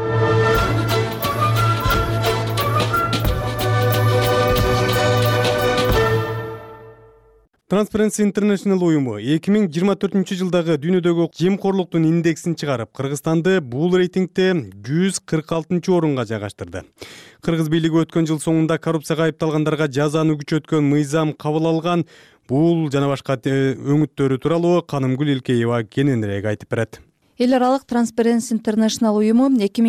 Transparency International уюму 2024 жылдагы дүйнөдөгү жемкорлуктун индексин чыгарып, Кыргызстанды бул рейтингде 146 орунга жайгаштырды. Кыргыз бийлиги өткөн жыл соңунда коррупцияга айыпталгандарга жазаны күчөткөн мыйзам кабыл алган. Бул жана башка өңүттөрү тууралуу Канымгүл Илкеева кененирээк айтып берет. Эл аралык Transparency International уюму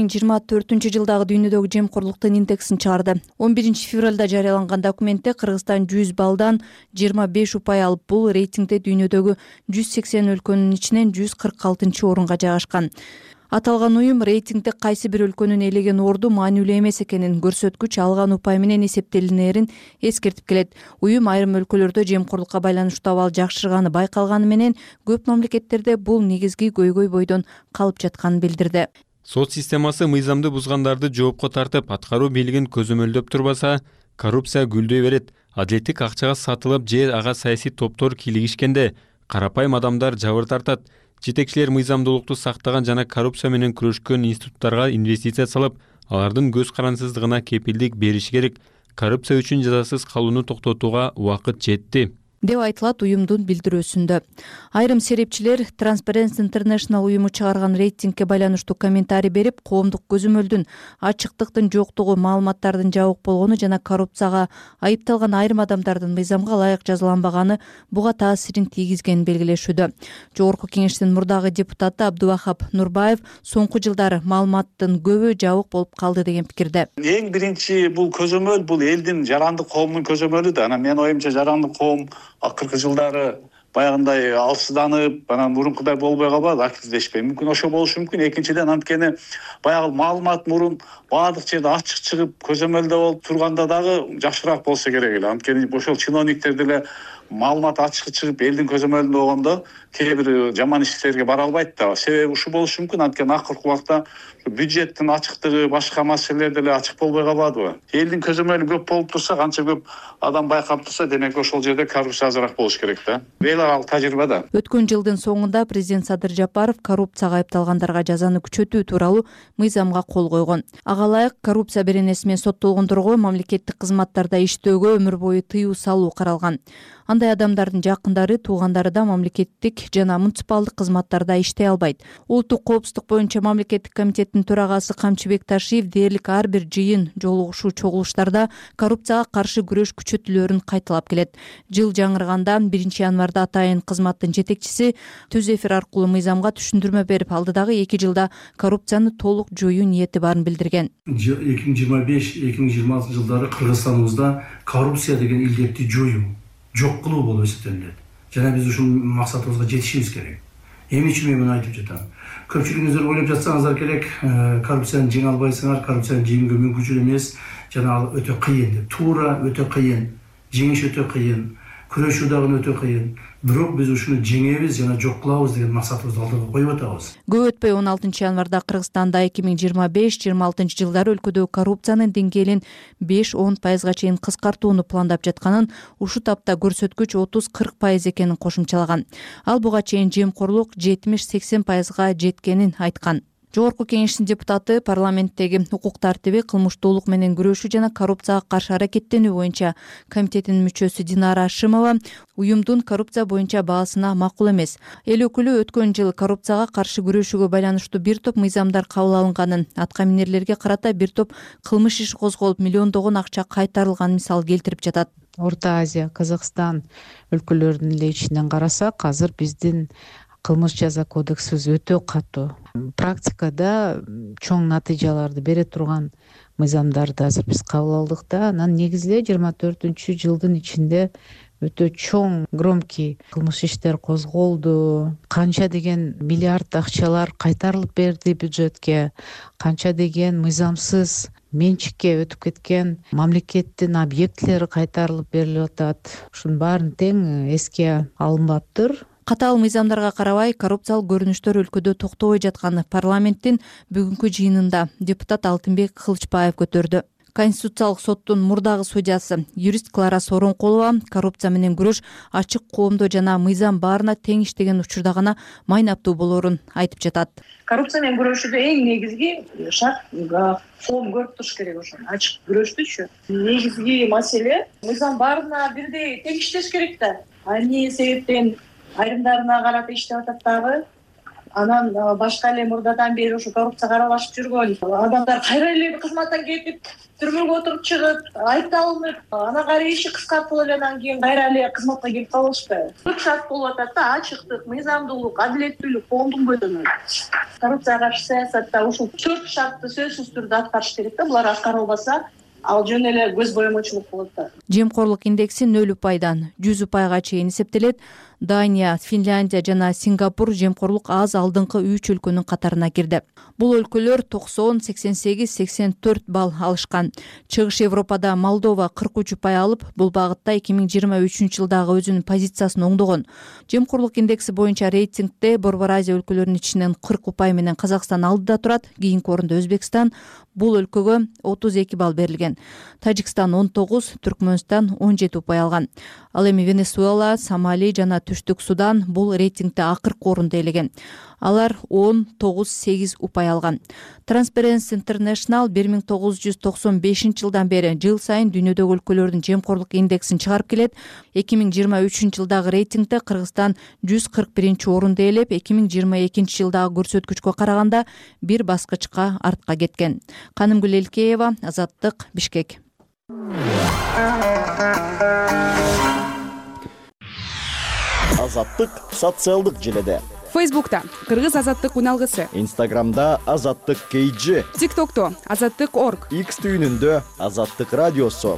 2024 жылдагы дүйнөдөгү жемкорлуктун индексин чыгарды. 11 февралда жарыяланган документте Кыргызстан 100 балдан 25 упай алып, бул рейтингде дүйнөдөгү 180 өлкөнүн ичинен 146 орунга жайгашкан. Аталган уюм рейтингде кайсы бир өлкөнүн ээлеген орду маанилүү эмес экенин, көрсөткүч алган упай менен эсептелинерин эскертип келет. Уюм айрым өлкөлөрдө жемкорлукка байланыштуу абал жакшырганы байкалганы менен, көп мамлекеттерде бул негизги көйгөй бойдон калып жатканын билдирди. Сот системасы мыйзамды бузгандарды жоопко тартып, аткаруу бийлигин көзөмөлдөп турбаса, коррупция гүлдөй берет. Адилеттик акчага сатылып же ага саясий топтор кийлигишкенде карапайым адамдар жабыр тартат. Жетекчилер мыйзамдуулукту сактаган жана коррупция менен күрөшкөн институттарга инвестиция салып, алардын көз карансыздыгына кепилдик бериши керек. Коррупция үчүн жазасыз калууну токтотууга убакыт жетти, деп айтылат уюмдун билдирүүсүндө. Айрым серепчилер Transparency International уюму чыгарган рейтингке байланыштуу комментарий берип, коомдук көзөмөлдүн, ачыктыктын жоктугу, маалыматтардын жабык болгону жана коррупцияга айыпталган айрым адамдардын мыйзамга ылайык жазаланбаганы буга таасирин тийгизгенин белгилешүүдө. Жогорку кеңештин мурдагы депутаты Абдубахап Нурбаев соңку жылдары маалыматтын көбү жабык болуп калды деген пикирде. Эң биринчи бул көзөмөл бул элдин жарандык коомдун көзөмөлү да. Мен оюмча жарандык коом акыркы жылдары баягындай алсызданып, анан мурункудай болбой калбады, активдешпей. Мүмкүн ошо болушу мүмкүн. Экинчиден, анткени баягы маалымат мурун баардык жерде ачык чыгып, көзөмөлдө болуп турганда дагы жакшыраак болсо керек эле. Анткени ошол чиновниктер деле маалымат ачык чыгып, элдин көзөмөлүндө болгондо кээ бир жаман иштерге бара албайт да. Себеби ушул болушу мүмкүн. Анткени акыркы убакта бюджеттин ачыктыгы, башка маселелер деле ачык болбой калбадыбы? Элдин көзөмөлү көп болуп турса, канча көп адам байкап турса, демек ошол жерде коррупция азыраак болуш керек да. Эл эле ал тажрыйбада. Өткөн жылдын соңунда президент Садыр Жапаров коррупцияга айыпталгандарга жазаны күчөтүү тууралуу мыйзамга кол койгон. Ага ылайык коррупция беренеси менен соттолгондорго мамлекеттик кызматтарда иштөөгө өмүр бою тыюу салуу каралган. Андай адамдардын жакындары, туугандары да мамлекеттик жана муниципалдык кызматтарда иштей албайт. Улуттук коопсуздук боюнча мамлекеттик комитеттин төрагасы Камчыбек Ташиев дээрлик ар бир жыйын жолугушуу чогулуштарда коррупцияга каршы күрөш күчөтүлөөрүн кайталап келет. Жыл жаңырганда 1 январда атайын кызматтын жетекчиси түз эфир аркылуу мыйзамга түшүндүрмө берип, алдыдагы 2 жылда коррупцияны толук жоюу ниети барын билдирген. 2025-2026 жылдары Кыргызстаныбызда коррупция деген илдетти жоюу, жок кылуу болуп эсептелет. Жана биз ушул максатыбызга жетишибиз керек. Эмне үчүн мен айтып жатам? Көпчүлүгүңүздөр ойлоп жатсаңыздар керек, коррупцияны жеңе албайсыңар, коррупцияны жеңүүгө мүмкүнчүлүк эмес, жана ал өтө кыйын деп. Туура өтө кыйын, жеңиш өтө кыйын, күрөшүү дагы өтө кыйын. Бирок биз ушуну жеңебиз жана жок кылабыз деген максатыбызды алдыга коюп атабыз. Көп өтпөй 16 январда Кыргызстанда 2025-26 жылдары өлкөдө коррупциянын деңгээлин 5-10% чейин кыскартууну пландап жатканын, ушул тапта көрсөткүч 30-40% экенин кошумчалаган. Ал буга чейин жемкорлук 70-80% жеткенин айткан. Жогорку кеңештин депутаты парламенттеги укук тартиби, кылмыштуулук менен күрөшүү жана коррупцияга каршы аракеттенүү боюнча комитетинин мүчөсү Динара Ашимова уюмдун коррупция боюнча баасына макул эмес. Эл өкүлү өткөн жыл коррупцияга каршы күрөшүүгө байланыштуу бир топ мыйзамдар кабыл алынганын, атка минерлерге карата бир топ кылмыш иши козголуп, миллиондогон акча кайтарылганын мисал келтирип жатат. Орто Азия, Казакстан өлкөлөрүнүн эле ичинен карасак, азыр биздин кылмыш жаза кодексибиз өтө катуу. Практикада чоң натыйжаларды бере турган мыйзамдарды азыр биз кабыл алдык да, анан негизинен 24-жылдын ичинде өтө чоң громкий кылмыш иштер козголду. Канча деген миллиард акчалар кайтарылып берди бюджетке, канча деген мыйзамсыз менчикке өтүп кеткен мамлекеттин объектилери кайтарылып берилип атат. Ушунун баарын тең эске алынбаптыр. Катаал мыйзамдарга карабай, коррупциялык көрүнүштөр өлкөдө токтобой жатканы парламенттин бүгүнкү жыйынында депутат Алтынбек Кылычбаев көтөрдү. Конституциялык соттун мурдагы судьясы юрист Клара Соронкулова коррупция менен күрөш ачык коомдо жана мыйзам баарына тең иштеген учурда гана майнаптуу болоорун айтып жатат. Коррупция менен күрөшүүдө эң негизги шарт коом көрүп туруш керек ошону. Ачык күрөштүчү. Негизги маселе мыйзам баарына бирдей тең иштеш керек да. Эмне себептен айрымдарына карата иштеп атат дагы. Анан башка эле мурдадан бери ушу коррупцияга аралашып жүргөн адамдар кайра эле кызматтан кетип, түрмөгө отуруп чыгып, айыпталынып, анан кайра иши кыскартылып эле анан кийин кайра эле кызматка келип калышпайбы. Көп шарт болуп атат да, ачыктык, мыйзамдуулук, адилеттүүлүк, коомдун көзөмөлү. Коррупцияга каршы саясатта ушул 4 шартты сөзсүз түрдө аткарыш керек да, булар аткарылбаса, ал жөн эле көз боемочулук болот да. Жемкорлук индекси 0%дан 100%га чейин эсептелет. Дания, Финляндия жана Сингапур жемкорлук аз алдыңкы 3 өлкөнүн катарына кирди. Бул өлкөлөр 90, 88, 84 балл алышкан. Чыгыш Европада Молдова 43% алып, бул багытта 2023 жылдагы өзүнүн позициясын оңдогон. Жемкорлук индекси боюнча рейтингде Борбор Азия өлкөлөрүнүн ичинен 40% менен Казакстан алдыда турат, кийинки орунда Өзбекстан. Бул өлкөгө 32 балл берилген. Тажикстан 19, Түркмөнстан 17% алган. Ал эми Венесуэла, Сомали жана Түштүк Судан бул рейтингде акыркы орунду ээлеген. Алар 10-9-8% алган. Transparency International 1995 жылдан бери жыл сайын дүйнөдөгү өлкөлөрдүн жемкорлук индексин чыгарып келет. 2023 жылдагы рейтингде Кыргызстан 141 орунду ээлеп, 2022 жылдагы көрсөткүчкө караганда бир баскычка артка кеткен. Канымгүл Элкеева, Азаттык, Бишкек. Азаттык социалдык желеде. Фейсбукта Кыргыз азаттык уналгысы. Инстаграмда Азаттык KG. ТикТокто Азаттык.org. X түйүнүндө Азаттык радиосу.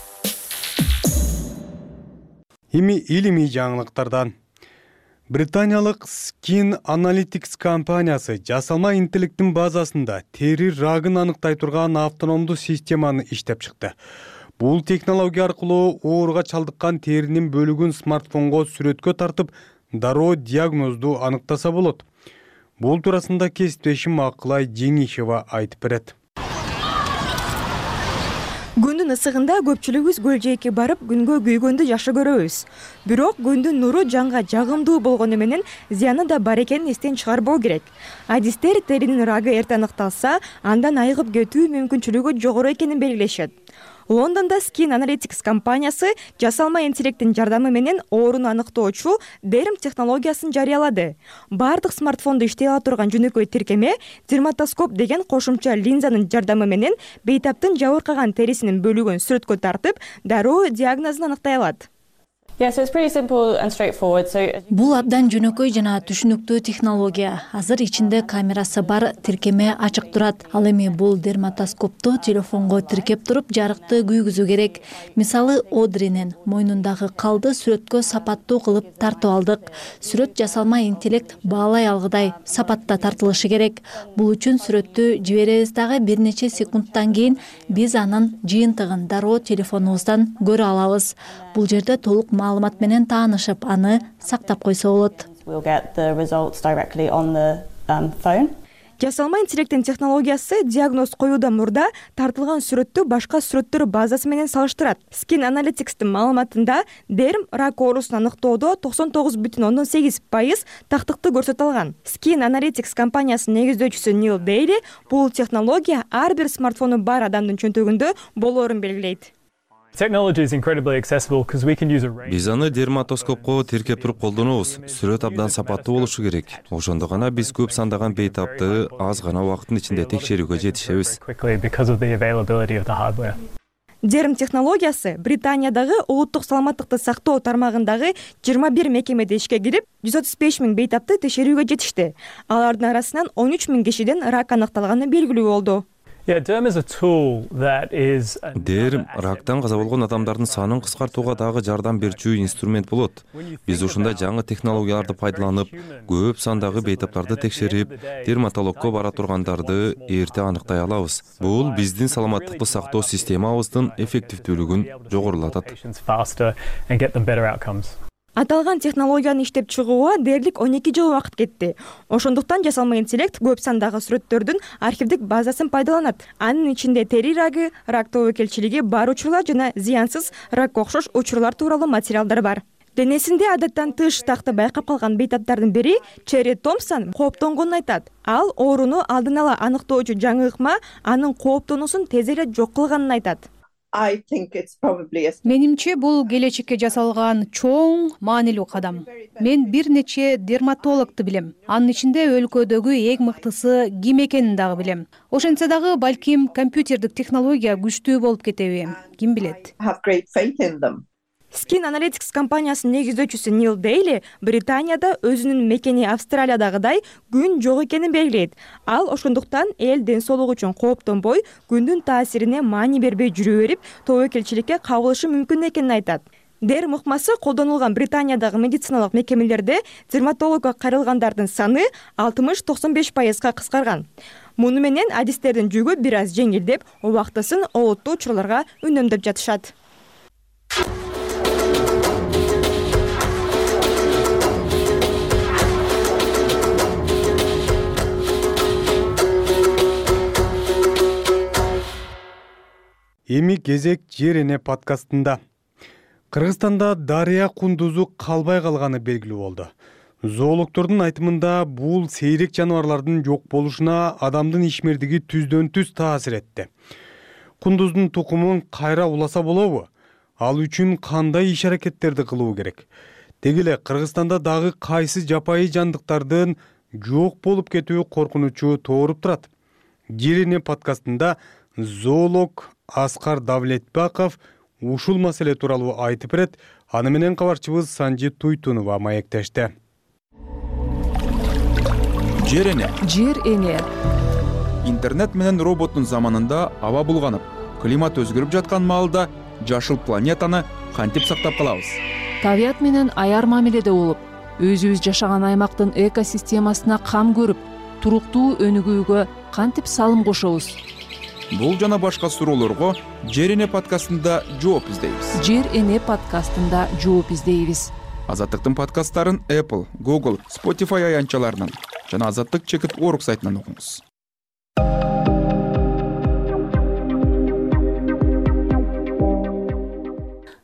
Эми илимий жаңылыктардан. Британиялык Skin Analytics компаниясы жасалма интеллекттин базасында тери рагын аныктай турган автономдуу системаны иштеп чыкты. Бул технология аркылуу ооруга чалдыккан теринин бөлүгүн смартфонго сүрөткө тартып, дароо диагнозду аныктаса болот. Бул туурасында кесиптешим Акылай Жеңишева айтып берет. Күндүн ысыгында көпчүлүгүбүз көл жээкке барып күнгө күйгөндү жакшы көрөбүз. Бирок күндүн нуру жанга жагымдуу болгону менен зыяны да бар экенин эстен чыгарбоо керек. Адистер теринин рагы эрте аныкталса, андан айыгып кетүү мүмкүнчүлүгү жогору экенин белгилешет. Лондонда Skin Analytics компаниясы жасалма интеллекттин жардамы менен ооруну аныктоочу DERM технологиясын жарыялады. Бардык смартфондо иштей ала турган жөнөкөй тиркеме дерматоскоп деген кошумча линзанын жардамы менен бейтаптын жабыркаган терисинин бөлүгүн сүрөткө тартып, дароо диагнозун аныктай алат. Бул абдан жөнөкөй жана түшүнүктүү технология. Азыр ичинде камерасы бар тиркеме ачык турат. Ал эми бул дерматоскопту телефонго тиркеп туруп жарыкты күйгүзүү керек. Мисалы, Одринин мойнундагы калды сүрөткө сапаттуу кылып тартып алдык. Сүрөт жасалма интеллект баалай алгыдай сапатта тартылышы керек. Бул үчүн сүрөттү жиберебиз дагы бир нече секундтан кийин биз анын жыйынтыгын дароо телефонубуздан көрө алабыз. Бул жерде толук маалымат менен таанышып, аны сактап койсо болот. Жасалма интеллекттин технологиясы диагноз коюудан мурда тартылган сүрөттү башка сүрөттөр базасы менен салыштырат. Skin Analytics'тин маалыматында DERM рак оорусун аныктоодо 99,8% тактыкты көрсөтө алган. Skin Analytics компаниясынын негиздөөчүсү Нил Дейли бул технология ар бир смартфону бар адамдын чөнтөгүндө болоорун белгилейт. Биз аны дерматоскопко тиркеп туруп колдонобуз. Сүрөт абдан сапаттуу болушу керек. Ошондо гана биз көп сандаган бейтапты аз гана убакыттын ичинде текшерүүгө жетишебиз. DERM технологиясы Британиядагы улуттук саламаттыкты сактоо тармагындагы 21 мекемеде ишке кирип, 135 000 бейтапты текшерүүгө жетишти. Алардын арасынан 13 000 кишиден рак аныкталганы белгилүү болду. DERM рактан каза болгон адамдардын санын кыскартууга дагы жардам берчү инструмент болот. Биз ушундай жаңы технологияларды пайдаланып, көп сандагы бейтаптарды текшерип, дерматологко бара тургандарды эрте аныктай алабыз. Бул биздин саламаттыкты сактоо системабыздын эффективдүүлүгүн жогорулатат. Аталган технологияны иштеп чыгууга дээрлик 12 жыл убакыт кетти. Ошондуктан жасалма интеллект көп сандагы сүрөттөрдүн архивдик базасын пайдаланат. Анын ичинде тери рагы, рак тобокелчилиги бар учурлар жана зыянсыз ракка окшош учурлар тууралуу материалдар бар. Денесинде адаттан тыш такты байкап калган бейтаптардын бири Черри Томпсон кооптонгонун айтат. Ал ооруну алдын ала аныктоочу жаңы ыкма анын кооптонуусун тез эле жок кылганын айтат. Менимче бул келечекке жасалган чоң маанилүү кадам. Мен бир нече дерматологду билем. Анын ичинде өлкөдөгү эң мыктысы ким экенин дагы билем. Ошентсе дагы балким компьютердик технология күчтүү болуп кетеби, ким билет. Skin Analytics компаниясынын негиздөөчүсү Нил Дейли Британияда өзүнүн мекени Австралиядагыдай күн жок экенин белгилейт. Ал ошондуктан эл ден соолугу үчүн кооптонбой, күндүн таасирине маани бербей жүрө берип, тобокелчиликке кабылышы мүмкүн экенин айтат. DERM ыкмасы колдонулган Британиядагы медициналык мекемелерде дерматологко кайрылгандардын саны 60-95%га кыскарган. Муну менен адистердин жүгү бир аз жеңилдеп, убактысын олуттуу учурларга үнөмдөп жатышат. Эми кезек Жер эне подкастында. Кыргызстанда дарыя кундузу калбай калганы белгилүү болду. Зоологдордун айтымында бул сейрек жаныбарлардын жок болушуна адамдын ишмердиги түздөн түз таасир этти. Кундуздун тукумун кайра уласа болобу? Ал үчүн кандай иш-аракеттерди кылуу керек? Деги эле Кыргызстанда дагы кайсы жапайы жандыктардын жок болуп кетүү коркунучу тууруп турат? Жер эне подкастында зоолог Аскар Давлетбаков ушул маселе тууралуу айтып берет. Аны менен кабарчыбыз Санжи Туйтунова маектешти. Жер эне. Жер эне. Интернет менен роботтун заманында аба булганып, климат өзгөрүп жаткан маалда жашыл планетаны кантип сактап калабыз? Табият менен аяр мамиледе болуп, өзүбүз жашаган аймактын экосистемасына кам көрүп, туруктуу өнүгүүгө кантип салым кошобуз? Бул жана башка суроолорго Жер эне подкастында жооп издейбиз. Жер эне подкастында жооп издейбиз. Азаттыктын подкасттарын Apple, Google, Spotify аянтчаларынан жана azattik.org сайтынан окуңуз.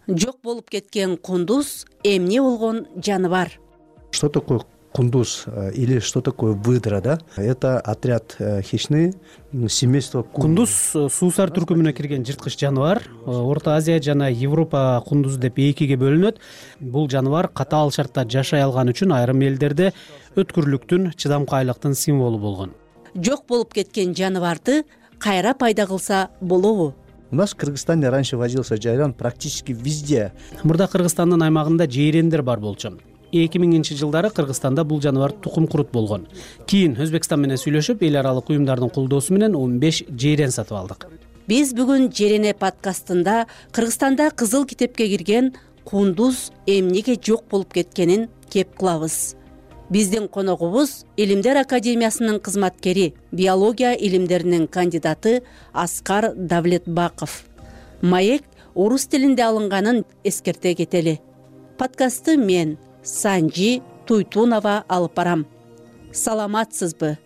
Жок болуп кеткен кундуз эмне болгон жаныбар? Что такое кундуз или что такое выдра, да? Это отряд хищный, семейство кундуз суусар түркүмүнө кирген жырткыч жаныбар. Орто Азия жана Европа кундузу деп экиге бөлүнөт. Бул жаныбар катаал шартта жашай алган үчүн айрым элдерде өткүрлүктүн, чыдамкайлыктын символу болгон. Жок болуп кеткен жаныбарды кайра пайда кылса болобу? У нас в Кыргызстане раньше водился жайран практически везде. Мурда Кыргызстандын аймагында жейрендер бар болчу. 2000-жылдары Кыргызстанда бул жаныбар тукум курут болгон. Кийин Өзбекстан менен сүйлөшүп, эл аралык уюмдардын колдоосу менен 15 жейрен сатып алдык. Биз бүгүн Жерене подкастында Кыргызстанда кызыл китепке кирген кундуз эмнеге жок болуп кеткенин кеп кылабыз. Биздин коногубуз Илимдер академиясынын кызматкери, биология илимдеринин кандидаты Аскар Давлетбаков. Маек орус тилинде алынганын эскерте кетели. Подкастты мен Санжи Туйтунова алып барам. Саламатсызбы?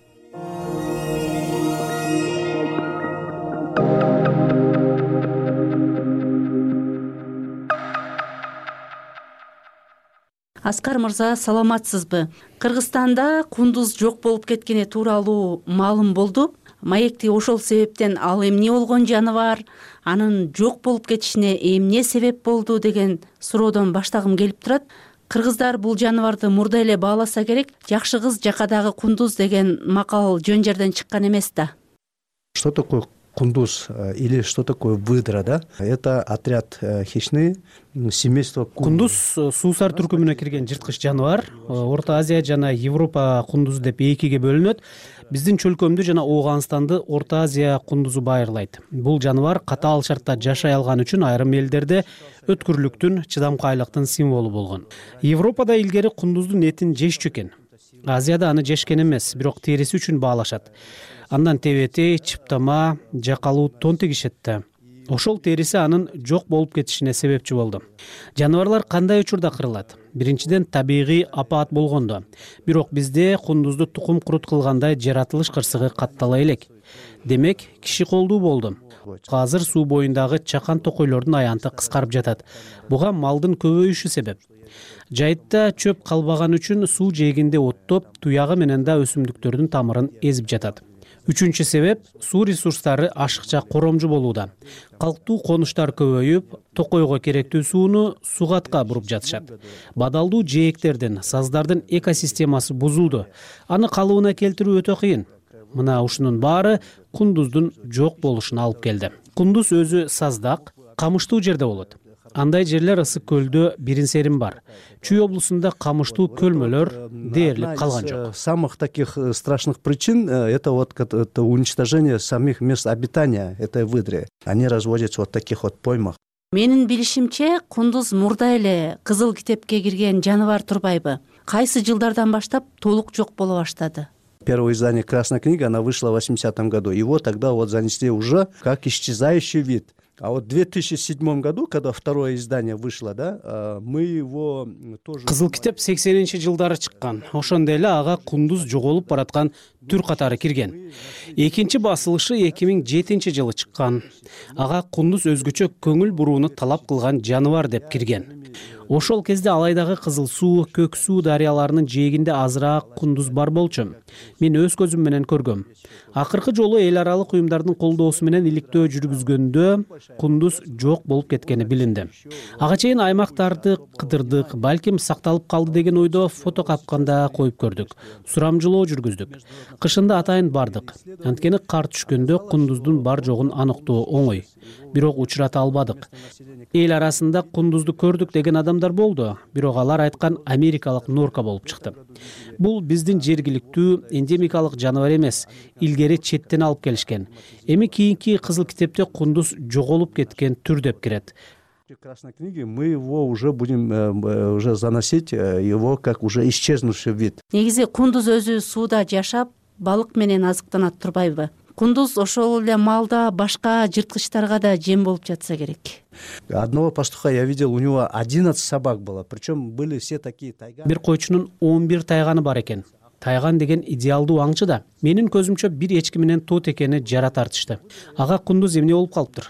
Аскар мырза, саламатсызбы? Кыргызстанда кундуз жок болуп кеткени тууралуу маалым болду. Маекти ошол себептен ал эмне болгон жаныбар, анын жок болуп кетишине эмне себеп болду деген суроодон баштагым келип турат. Кыргыздар бул жаныбарды мурда эле бааласа керек, жакшы кыз жакадагы кундуз деген макал жөн жерден чыккан эмес да. Что такое кундуз или что такое выдра, да? Это отряд хищный, семейство кундуз суусар түркүмүнө кирген жырткыч жаныбар. Орто Азия жана Европа кундузу деп экиге бөлүнөт. Биздин чөлкөмдү жана Ооганстанды Орто Азия кундузу байырлайт. Бул жаныбар катаал шартта жашай алган үчүн айрым элдерде өткүрлүктүн, чыдамкайлыктын символу болгон. Европада илгери кундуздун этин жешчү экен. Азияда аны жешкен эмес, бирок териси үчүн баалашат. Андан тебети, чыптама, жакалуу тон тигишет да. Ошол териси анын жок болуп кетишине себепчи болду. Жаныбарлар кандай учурда кырылат? Биринчиден табигый апаат болгондо. Бирок бизде кундузду тукум курут кылгандай жаратылыш кырсыгы каттала элек. Демек, киши колдуу болду. Азыр суу боюндагы чакан токойлордун аянты кыскарып жатат. Буга малдын көбөйүшү себеп. Жайытта чөп калбаган үчүн суу жээгинде оттоп, туягы менен да өсүмдүктөрдүн тамырын эзип жатат. Үчүнчү себеп суу ресурстары ашыкча коромжу болууда. Калктуу конуштар көбөйүп, токойго керектүү сууну сугатка буруп жатышат. Бадалдуу жээктердин, саздардын экосистемасы бузулду. Аны калыбына келтирүү өтө кыйын. Мына ушунун баары кундуздун жок болушуна алып келди. Кундуз өзү саздак, камыштуу жерде болот. Андай жерлер ысык көлдө бирин-серин бар. Чүй облусунда камыштуу көлмөлөр дээрлик калган жок. Самых таких страшных причин это вот это уничтожение самих мест обитания этой выдры. Они разводятся вот в таких вот поймах. Менин билишимче, кундуз мурда эле кызыл китепке кирген жаныбар турбайбы? Кайсы жылдардан баштап толук жок боло баштады? Первое издание «Красная книга», она вышла в 80-м году. Его тогда вот занесли уже как исчезающий вид. А вот в 2007 году, когда второе издание вышло, да, мы его тоже... Кызыл китеп 80-жылдары чыккан. Ошондо эле ага кундуз жоголуп бараткан түр катары кирген. Экинчи басылышы 2007-жылы чыккан. Ага кундуз өзгөчө көңүл бурууну талап кылган жаныбар деп кирген. Ошол кезде алайдагы Кызыл суу, Көк суу дарыяларынын жээгинде азыраак кундуз бар болчу. Мен өз көзүм менен көргөм. Акыркы жолу эл аралык уюмдардын колдоосу менен иликтөө жүргүзгөндө кундуз жок болуп кеткени билинди. Ага чейин аймактарды кыдырдык, балким сакталып калды деген ойдо фото капканда коюп көрдүк. Сурамжылоо жүргүздүк. Кышында атайын бардык. Анткени кар түшкөндө кундуздун бар жогун аныктоо оңой. Бирок учурата албадык. Эл арасында кундузду көрдүк деген адамдар болду, бирок алар айткан америкалык норка болуп чыкты. Бул биздин жергиликтүү эндемикалык жаныбар эмес, илгери четтен алып келишкен. Эми кийинки Кызыл китепте кундуз жоголуп кеткен түр деп кирет. В Красной книге мы его уже будем уже заносить его как уже исчезнувший вид. Негизи кундуз өзү сууда жашап, балык менен азыктанат турбайбы? Кундуз ошол эле маалда башка жырткычтарга да жем болуп жатса керек. Одного пастуха я видел, у него 11 собак было, причем были все такие тайганы. Бир койчунун 11 тайганы бар экен. Тайган деген идеалдуу аңчы да. Менин көзүмчө бир эчки менен тоот экени жара тартышты. Ага кундуз эмне болуп калыптыр?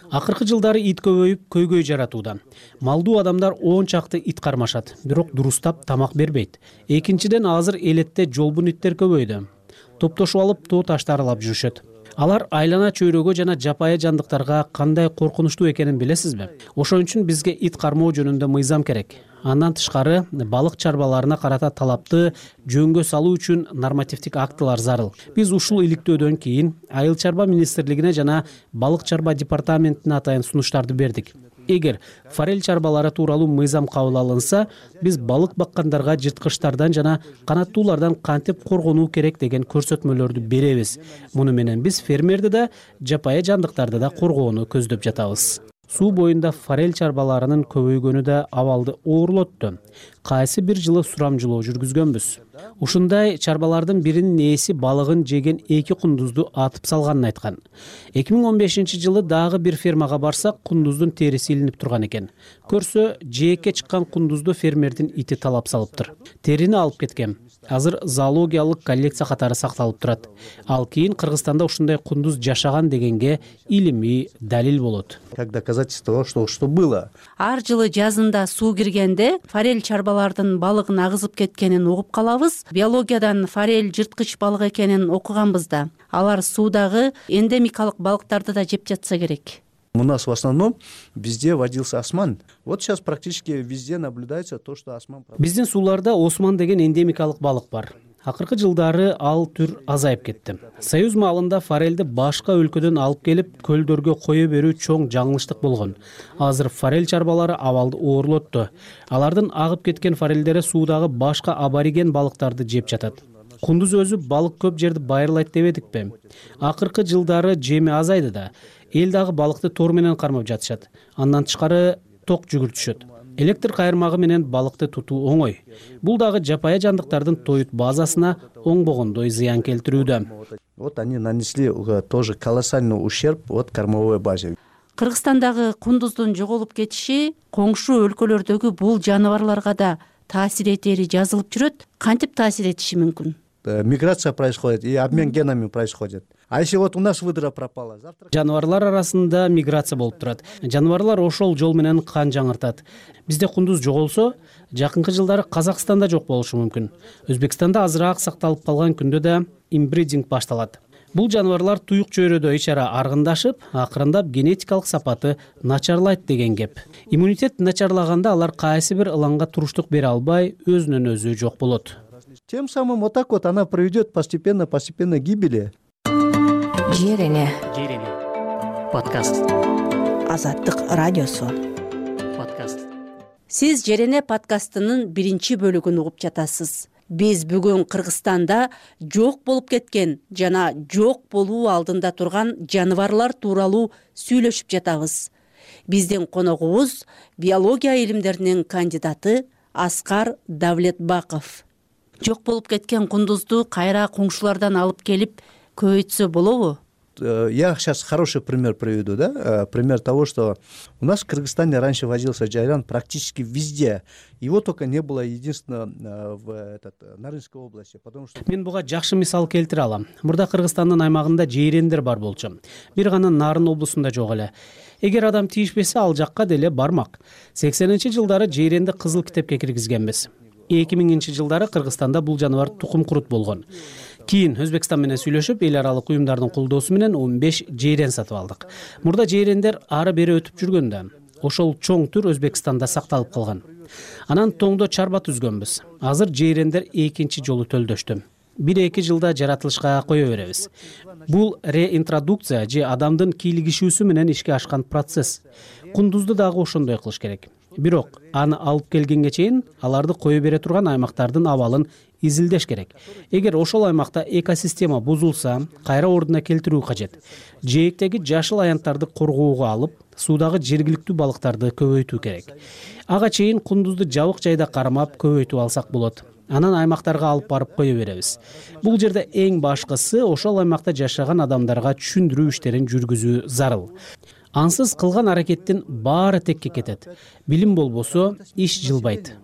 Акыркы жылдары ит көбөйүп көйгөй жаратууда. Малдуу адамдар 10 чакты ит кармашат, бирок дурустап тамак бербейт. Экинчиден азыр элетте жолбун иттер көбөйдү. Топтошуп алып тоо ташты аралап жүрүшөт. Алар айлана чөйрөгө жана жапайы жандыктарга кандай коркунучтуу экенин билесизби? Ошон үчүн бизге ит кармоо жөнүндө мыйзам керек. Андан тышкары балык чарбаларына карата талапты жөнгө салуу үчүн нормативдик актылар зарыл. Биз ушул иликтөөдөн кийин Айыл чарба министрлигине жана балык чарба департаментине атайын сунуштарды бердик. Эгер форель чарбалары тууралуу мыйзам кабыл алынса, биз балык баккандарга жырткычтардан жана канаттуулардан кантип коргонуу керек деген көрсөтмөлөрдү беребиз. Муну менен биз фермерди да, жапайы жандыктарды да коргоону көздөп жатабыз. Суу боюнда форель чарбаларынын көбөйгөнү да абалды оорлотту. Кайсы бир жылы сурамжылоо жүргүзгөнбүз. Ушундай чарбалардын биринин ээси балыгын жеген 2 кундузду атып салганын айткан. 2015-жылы дагы бир фермага барсак, кундуздун териси илинип турган экен. Көрсө, жээкке чыккан кундузду фермердин ити талап салыптыр. Терини алып кеткен. Азыр зоологиялык коллекция катары сакталып турат. Ал кийин Кыргызстанда ушундай кундуз жашаган дегенге илимий далил болот. Как доказательство того, что было. Ар жылы жазында суу киргенде форель чарбалардын балыгын агызып кеткенин угуп калабыз. Биологиядан форель жырткыч балык экенин окуганбыз да. Алар суудагы эндемикалык балыктарды да жеп жатса керек. У нас в основном везде водился осман. Вот сейчас практически везде наблюдается то, что осман. Биздин сууларда осман деген эндемикалык балык бар. Акыркы жылдары ал түр азайып кетти. Союз маалында форельди башка өлкөдөн алып келип көлдөргө кое берүү чоң жаңылыштык болгон. Азыр форель чарбалары абалды оорлотту. Алардын агып кеткен форельдери суудагы башка абориген балыктарды жеп жатат. Кундуз өзү балык көп жерди байырлайт дебедикпи? Акыркы жылдары жеми азайды да. Эл дагы балыкты тор менен кармап жатышат. Андан тышкары ток жүгүртүшөт. Электр кайырмагы менен балыкты тутуу оңой. Бул дагы жапайы жандыктардын тоют базасына оңбогондой зыян келтирүүдө. Вот они нанесли тоже колоссальный ущерб от кормовой базе. Кыргызстандагы кундуздун жоголуп кетиши коңшу өлкөлөрдөгү бул жаныбарларга да таасир этери жазылып жүрөт. Кантип таасир этиши мүмкүн? Миграция происходит и обмен генами происходит. А если вот у нас выдра пропала, завтра... Жаныбарлар арасында миграция болуп турат. Жаныбарлар ошол жол менен кан жаңыртат. Бизде кундуз жоголсо, жакынкы жылдары Казакстанда жок болушу мүмкүн. Өзбекстанда азыраак сакталып калган күндө да инбридинг башталат. Бул жаныбарлар туюк чөйрөдө ичара аргындашып, акырындап генетикалык сапаты начарлайт деген кеп. Иммунитет начарлаганда алар кайсы бир ылаңга туруштук бере албай, өзүнөн өзү жок болот. Тем самым вот так вот она приведет постепенно к гибели. Жерене подкаст. Азаттык радиосу подкаст. Сиз Жерене подкастынын биринчи бөлүгүн угуп жатасыз. Биз бүгүн Кыргызстанда жок болуп кеткен жана жок болуу алдында турган жаныбарлар тууралуу сүйлөшүп жатабыз. Биздин коногубуз биология илимдеринин кандидаты Аскар Давлетбаков. Жок болуп кеткен кундузду кайра коңшулардан алып келип көбөйтсө болобу? Я сейчас хороший пример приведу, да? Пример того, что у нас в Кыргызстане раньше водился джайран практически везде. Его только не было единственно в Нарынской области, потому что... Мен буга жакшы мисал келтире алам. Мурда Кыргызстандын аймагында жейрендер бар болчу. Бир гана Нарын облусунда жок эле. Эгер адам тийишпесе, ал жакка деле бармак. 80-жылдары жейренди кызыл китепке киргизгенбиз. 2000-жылдары Кыргызстанда бул жаныбар тукум курут болгон. Кийин Өзбекстан менен сүйлөшүп, эл аралык уюмдардын колдоосу менен 15 жейрен сатып алдык. Мурда жейрендер ары бери өтүп жүргөндө, ошол чоң түр Өзбекстанда сакталып калган. Анан тоңдо чарба түзгөнбүз. Азыр жейрендер экинчи жолу төлдөштү. 1-2 жылда жаратылышка кое беребиз. Бул реинтродукция же адамдын кийлигишүүсү менен ишке ашкан процесс. Кундузду дагы ошондой кылыш керек. Бирок аны алып келгенге чейин аларды кое бере турган аймактардын абалын изилдеш керек. Эгер ошол аймакта экосистема бузулса, кайра ордуна келтирүү кажет. Жээктеги жашыл аянттарды коргоого алып, суудагы жергиликтүү балыктарды көбөйтүү керек. Ага чейин кундузду жабык жайда кармап көбөйтүп алсак болот. Анан аймактарга алып барып кое беребиз. Бул жерде эң башкысы ошол аймакта жашаган адамдарга түшүндүрүү иштерин жүргүзүү зарыл. Ансыз кылган аракеттин баары текке кетет. Билим болбосо, иш жылбайт.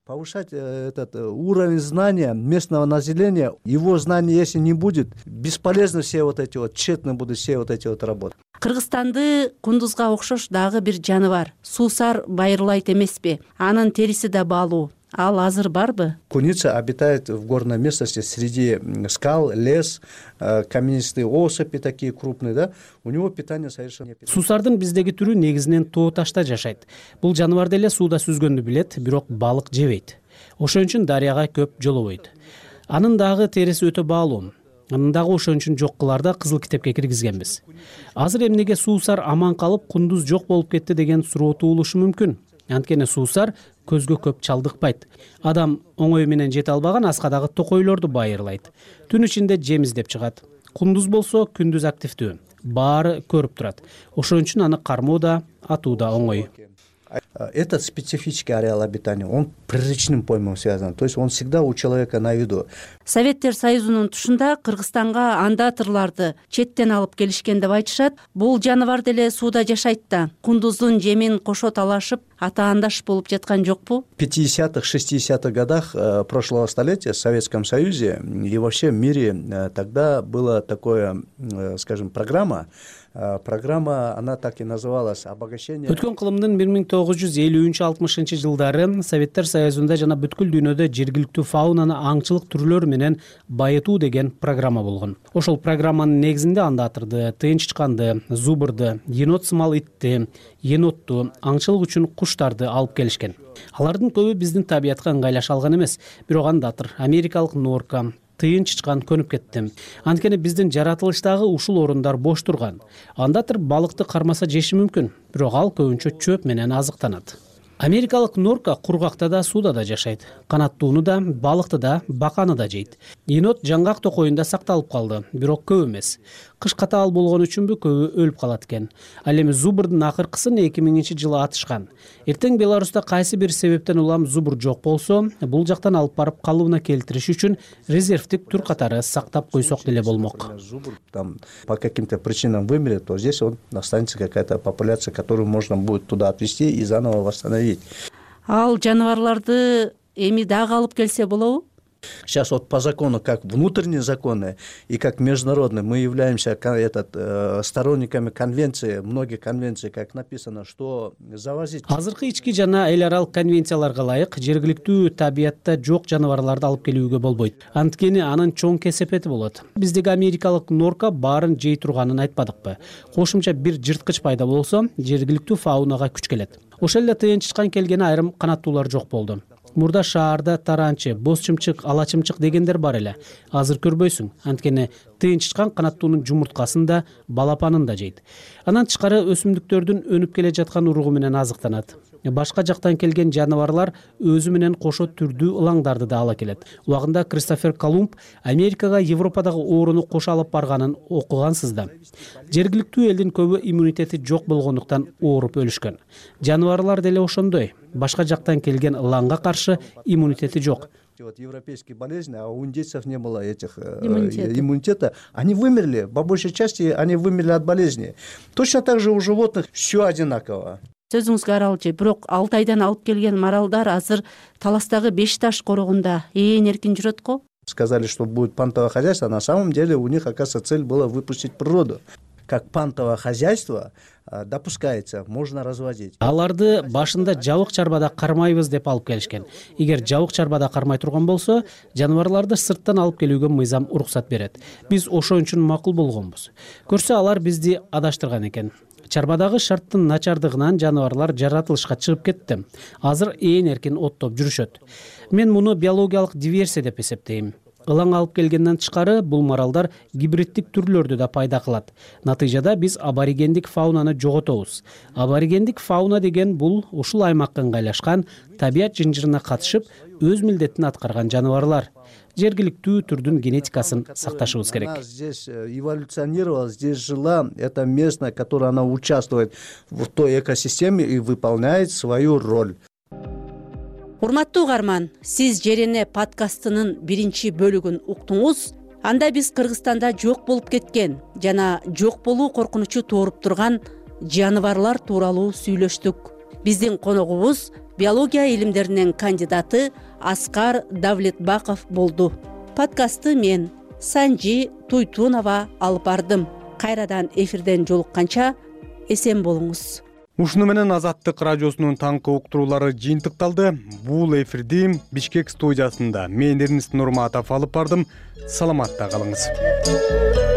повышать этот уровень знания местного населения. Его знания, если не будет, бесполезны все вот эти вот, тщетны будут все вот эти вот работы. Кыргызстанды кундузга окшош дагы бир жаны бар. Суусар байырлайт эмеспи? Анын териси да баалуу. Ал азыр барбы? Куница обитает в горной местности среди скал, лес, каменистые осыпи такие крупные, да? У него питание совершенно... Суусардын биздеги түрү негизинен тоо ташта жашайт. Бул жаныбар деле сууда сүзгөндү билет, бирок балык жебейт. Ошон үчүн дарыяга көп жолобойт. Анын дагы териси өтө баалуу. Анын дагы ошон үчүн жок кыларда кызыл китепке киргизгенбиз. Азыр эмнеге суусар аман калып, кундуз жок болуп кетти деген суроо туулушу мүмкүн. Анткени суусар көзгө көп чалдыкпайт. Адам оңой менен жете албаган аскадагы токойлорду байырлайт. Түн ичинде жем издеп чыгат. Кундуз болсо күндүз активдүү. Баары көрүп турат. Ошон үчүн аны кармоо да, атуу да оңой. Этот специфический ареал обитания, он приречным поймом связан, то есть он всегда у человека на виду. Советтер Союзунун тушунда Кыргызстанга андатырларды четтен алып келишкен деп айтышат. Бул жаныбар деле сууда жашайт да. Кундуздун жемин кошо талашып, атаандаш болуп жаткан жокпу? В 50-х, 60-х годах прошлого столетия в Советском Союзе и вообще в мире тогда была такая, скажем, программа, она так и называлась обогащение. Өткөн кылымдын 1950-60 жылдары Советтер Союзунда жана бүткүл дүйнөдө жергиликтүү фаунаны аңчылык түрлөрү менен байытуу деген программа болгон. Ошол программанын негизинде андатырды, тыйын чычканды, зубырды, енот сымал итти, енотту, аңчылык үчүн куштарды алып келишкен. Алардын көбү биздин табиятка ыңгайлаша алган эмес, бирок андатыр, америкалык норка, тыйын чычкан көнүп кетти. Анткени биздин жаратылыштагы ушул орундар бош турган. Андатыр балыкты кармаса жеши мүмкүн, бирок ал көбүнчө чөп менен азыктанат. Америкалык норка кургакта да, сууда да жашайт. Канаттууну да, балыкты да, баканы да жейт. Енот жаңгак токойунда сакталып калды, бирок көп эмес. Кыш катаал болгон үчүнбү көбү өлүп калат экен. Ал эми зубурдун акыркысын 2000-жылы атышкан. Эртең Беларуста кайсы бир себептен улам зубур жок болсо, бул жактан алып барып калыбына келтириш үчүн резервдик түр катары сактап койсок деле болмок. Зубур там по каким-то причинам вымерет, то здесь он останется какая-то популяция, которую можно будет туда отвезти и заново восстановить. Ал жаныбарларды эми дагы алып келсе болобу? Сейчас вот по закону, как внутренние законы и как международные, мы являемся сторонниками конвенции, многих конвенций, как написано, что завозить... Азыркы ички жана эл аралык конвенцияларга ылайык жергиликтүү табиятта жок жаныбарларды алып келүүгө болбойт. Анткени анын чоң кесепети болот. Биздеги америкалык норка баарын жей турганын айтпадыкпы. Кошумча бир жырткыч пайда болсо, жергиликтүү фаунага күч келет. Ошол эле тыйын чычкан келгени айрым канаттуулар жок болду. Мурда шаарда таранчы, боз чымчык, ала чымчык дегендер бар эле. Азыр көрбөйсүң. Анткени тыйын чычкан канаттуунун жумурткасын да, балапанын да жейт. Анан тышкары өсүмдүктөрдүн өнүп келе жаткан уругу менен азыктанат. Башка жактан келген жаныбарлар өзү менен кошо түрдүү ылаңдарды да ала келет. Убагында Кристофер Колумб Америкага Европадагы ооруну кошо алып барганын окугансыз да. Жергиликтүү элдин көбү иммунитети жок болгондуктан ооруп өлүшкөн. Жаныбарлар деле ошондой. Башка жактан келген ылаңга каршы иммунитети жок. Вот европейские болезни, а у индейцев не было этих иммунитета. Они вымерли, по большей части они вымерли от болезни. Точно так же у животных все одинаково. Сөзүңүзгө аралчы, бирок 6 айдан алып келген маралдар азыр Таластагы Бешташ корогунда эркин жүрөт го? Сказали, что будет пантовое хозяйство, а на самом деле у них, оказывается, цель была выпустить природу. Как пантовое хозяйство допускается, можно разводить. Аларды башында жабык чарбада кармайбыз деп алып келишкен. Эгер жабык чарбада кармай турган болсо, жаныбарларды сырттан алып келүүгө мыйзам уруксат берет. Биз ошон үчүн макул болгонбуз. Көрсө алар бизди адаштырган экен. Чарбадагы шарттын начардыгынан жаныбарлар жаратылышка чыгып кетти. Азыр эркин оттоп жүрүшөт. Мен муну биологиялык диверсия деп эсептейм. Ылаң алып келгенден тышкары бул маралдар гибриддик түрлөрдү да пайда кылат. Натыйжада биз аборигендик фаунаны жоготобуз. Аборигендик фауна деген бул ушул аймакка ыңгайлашкан, табият жынжырына катышып, өз милдетин аткарган жаныбарлар. Жергиликтүү түрдүн генетикасын сакташыбыз керек. Она здесь эволюционировала, здесь жила, это местная, которая она участвует в той экосистеме и выполняет свою роль. Урматтуу угарман, сиз Жерене подкастынын биринчи бөлүгүн уктуңуз. Анда биз Кыргызстанда жок болуп кеткен жана жок болуу коркунучу тууруп турган жаныбарлар тууралуу сүйлөштүк. биздин коногубуз биология илимдеринин кандидаты Аскар Давлетбаков болду. Подкастты мен Санжи Туйтунова алып бардым. Кайрадан эфирден жолукканча эсен болуңуз. Ушуну менен Азаттык радиосунун таңкы уктуруулары жыйынтыкталды. Бул эфирди Бишкек студиясында мен Эрнест Нурматов алып бардым. Саламатта калыңыз.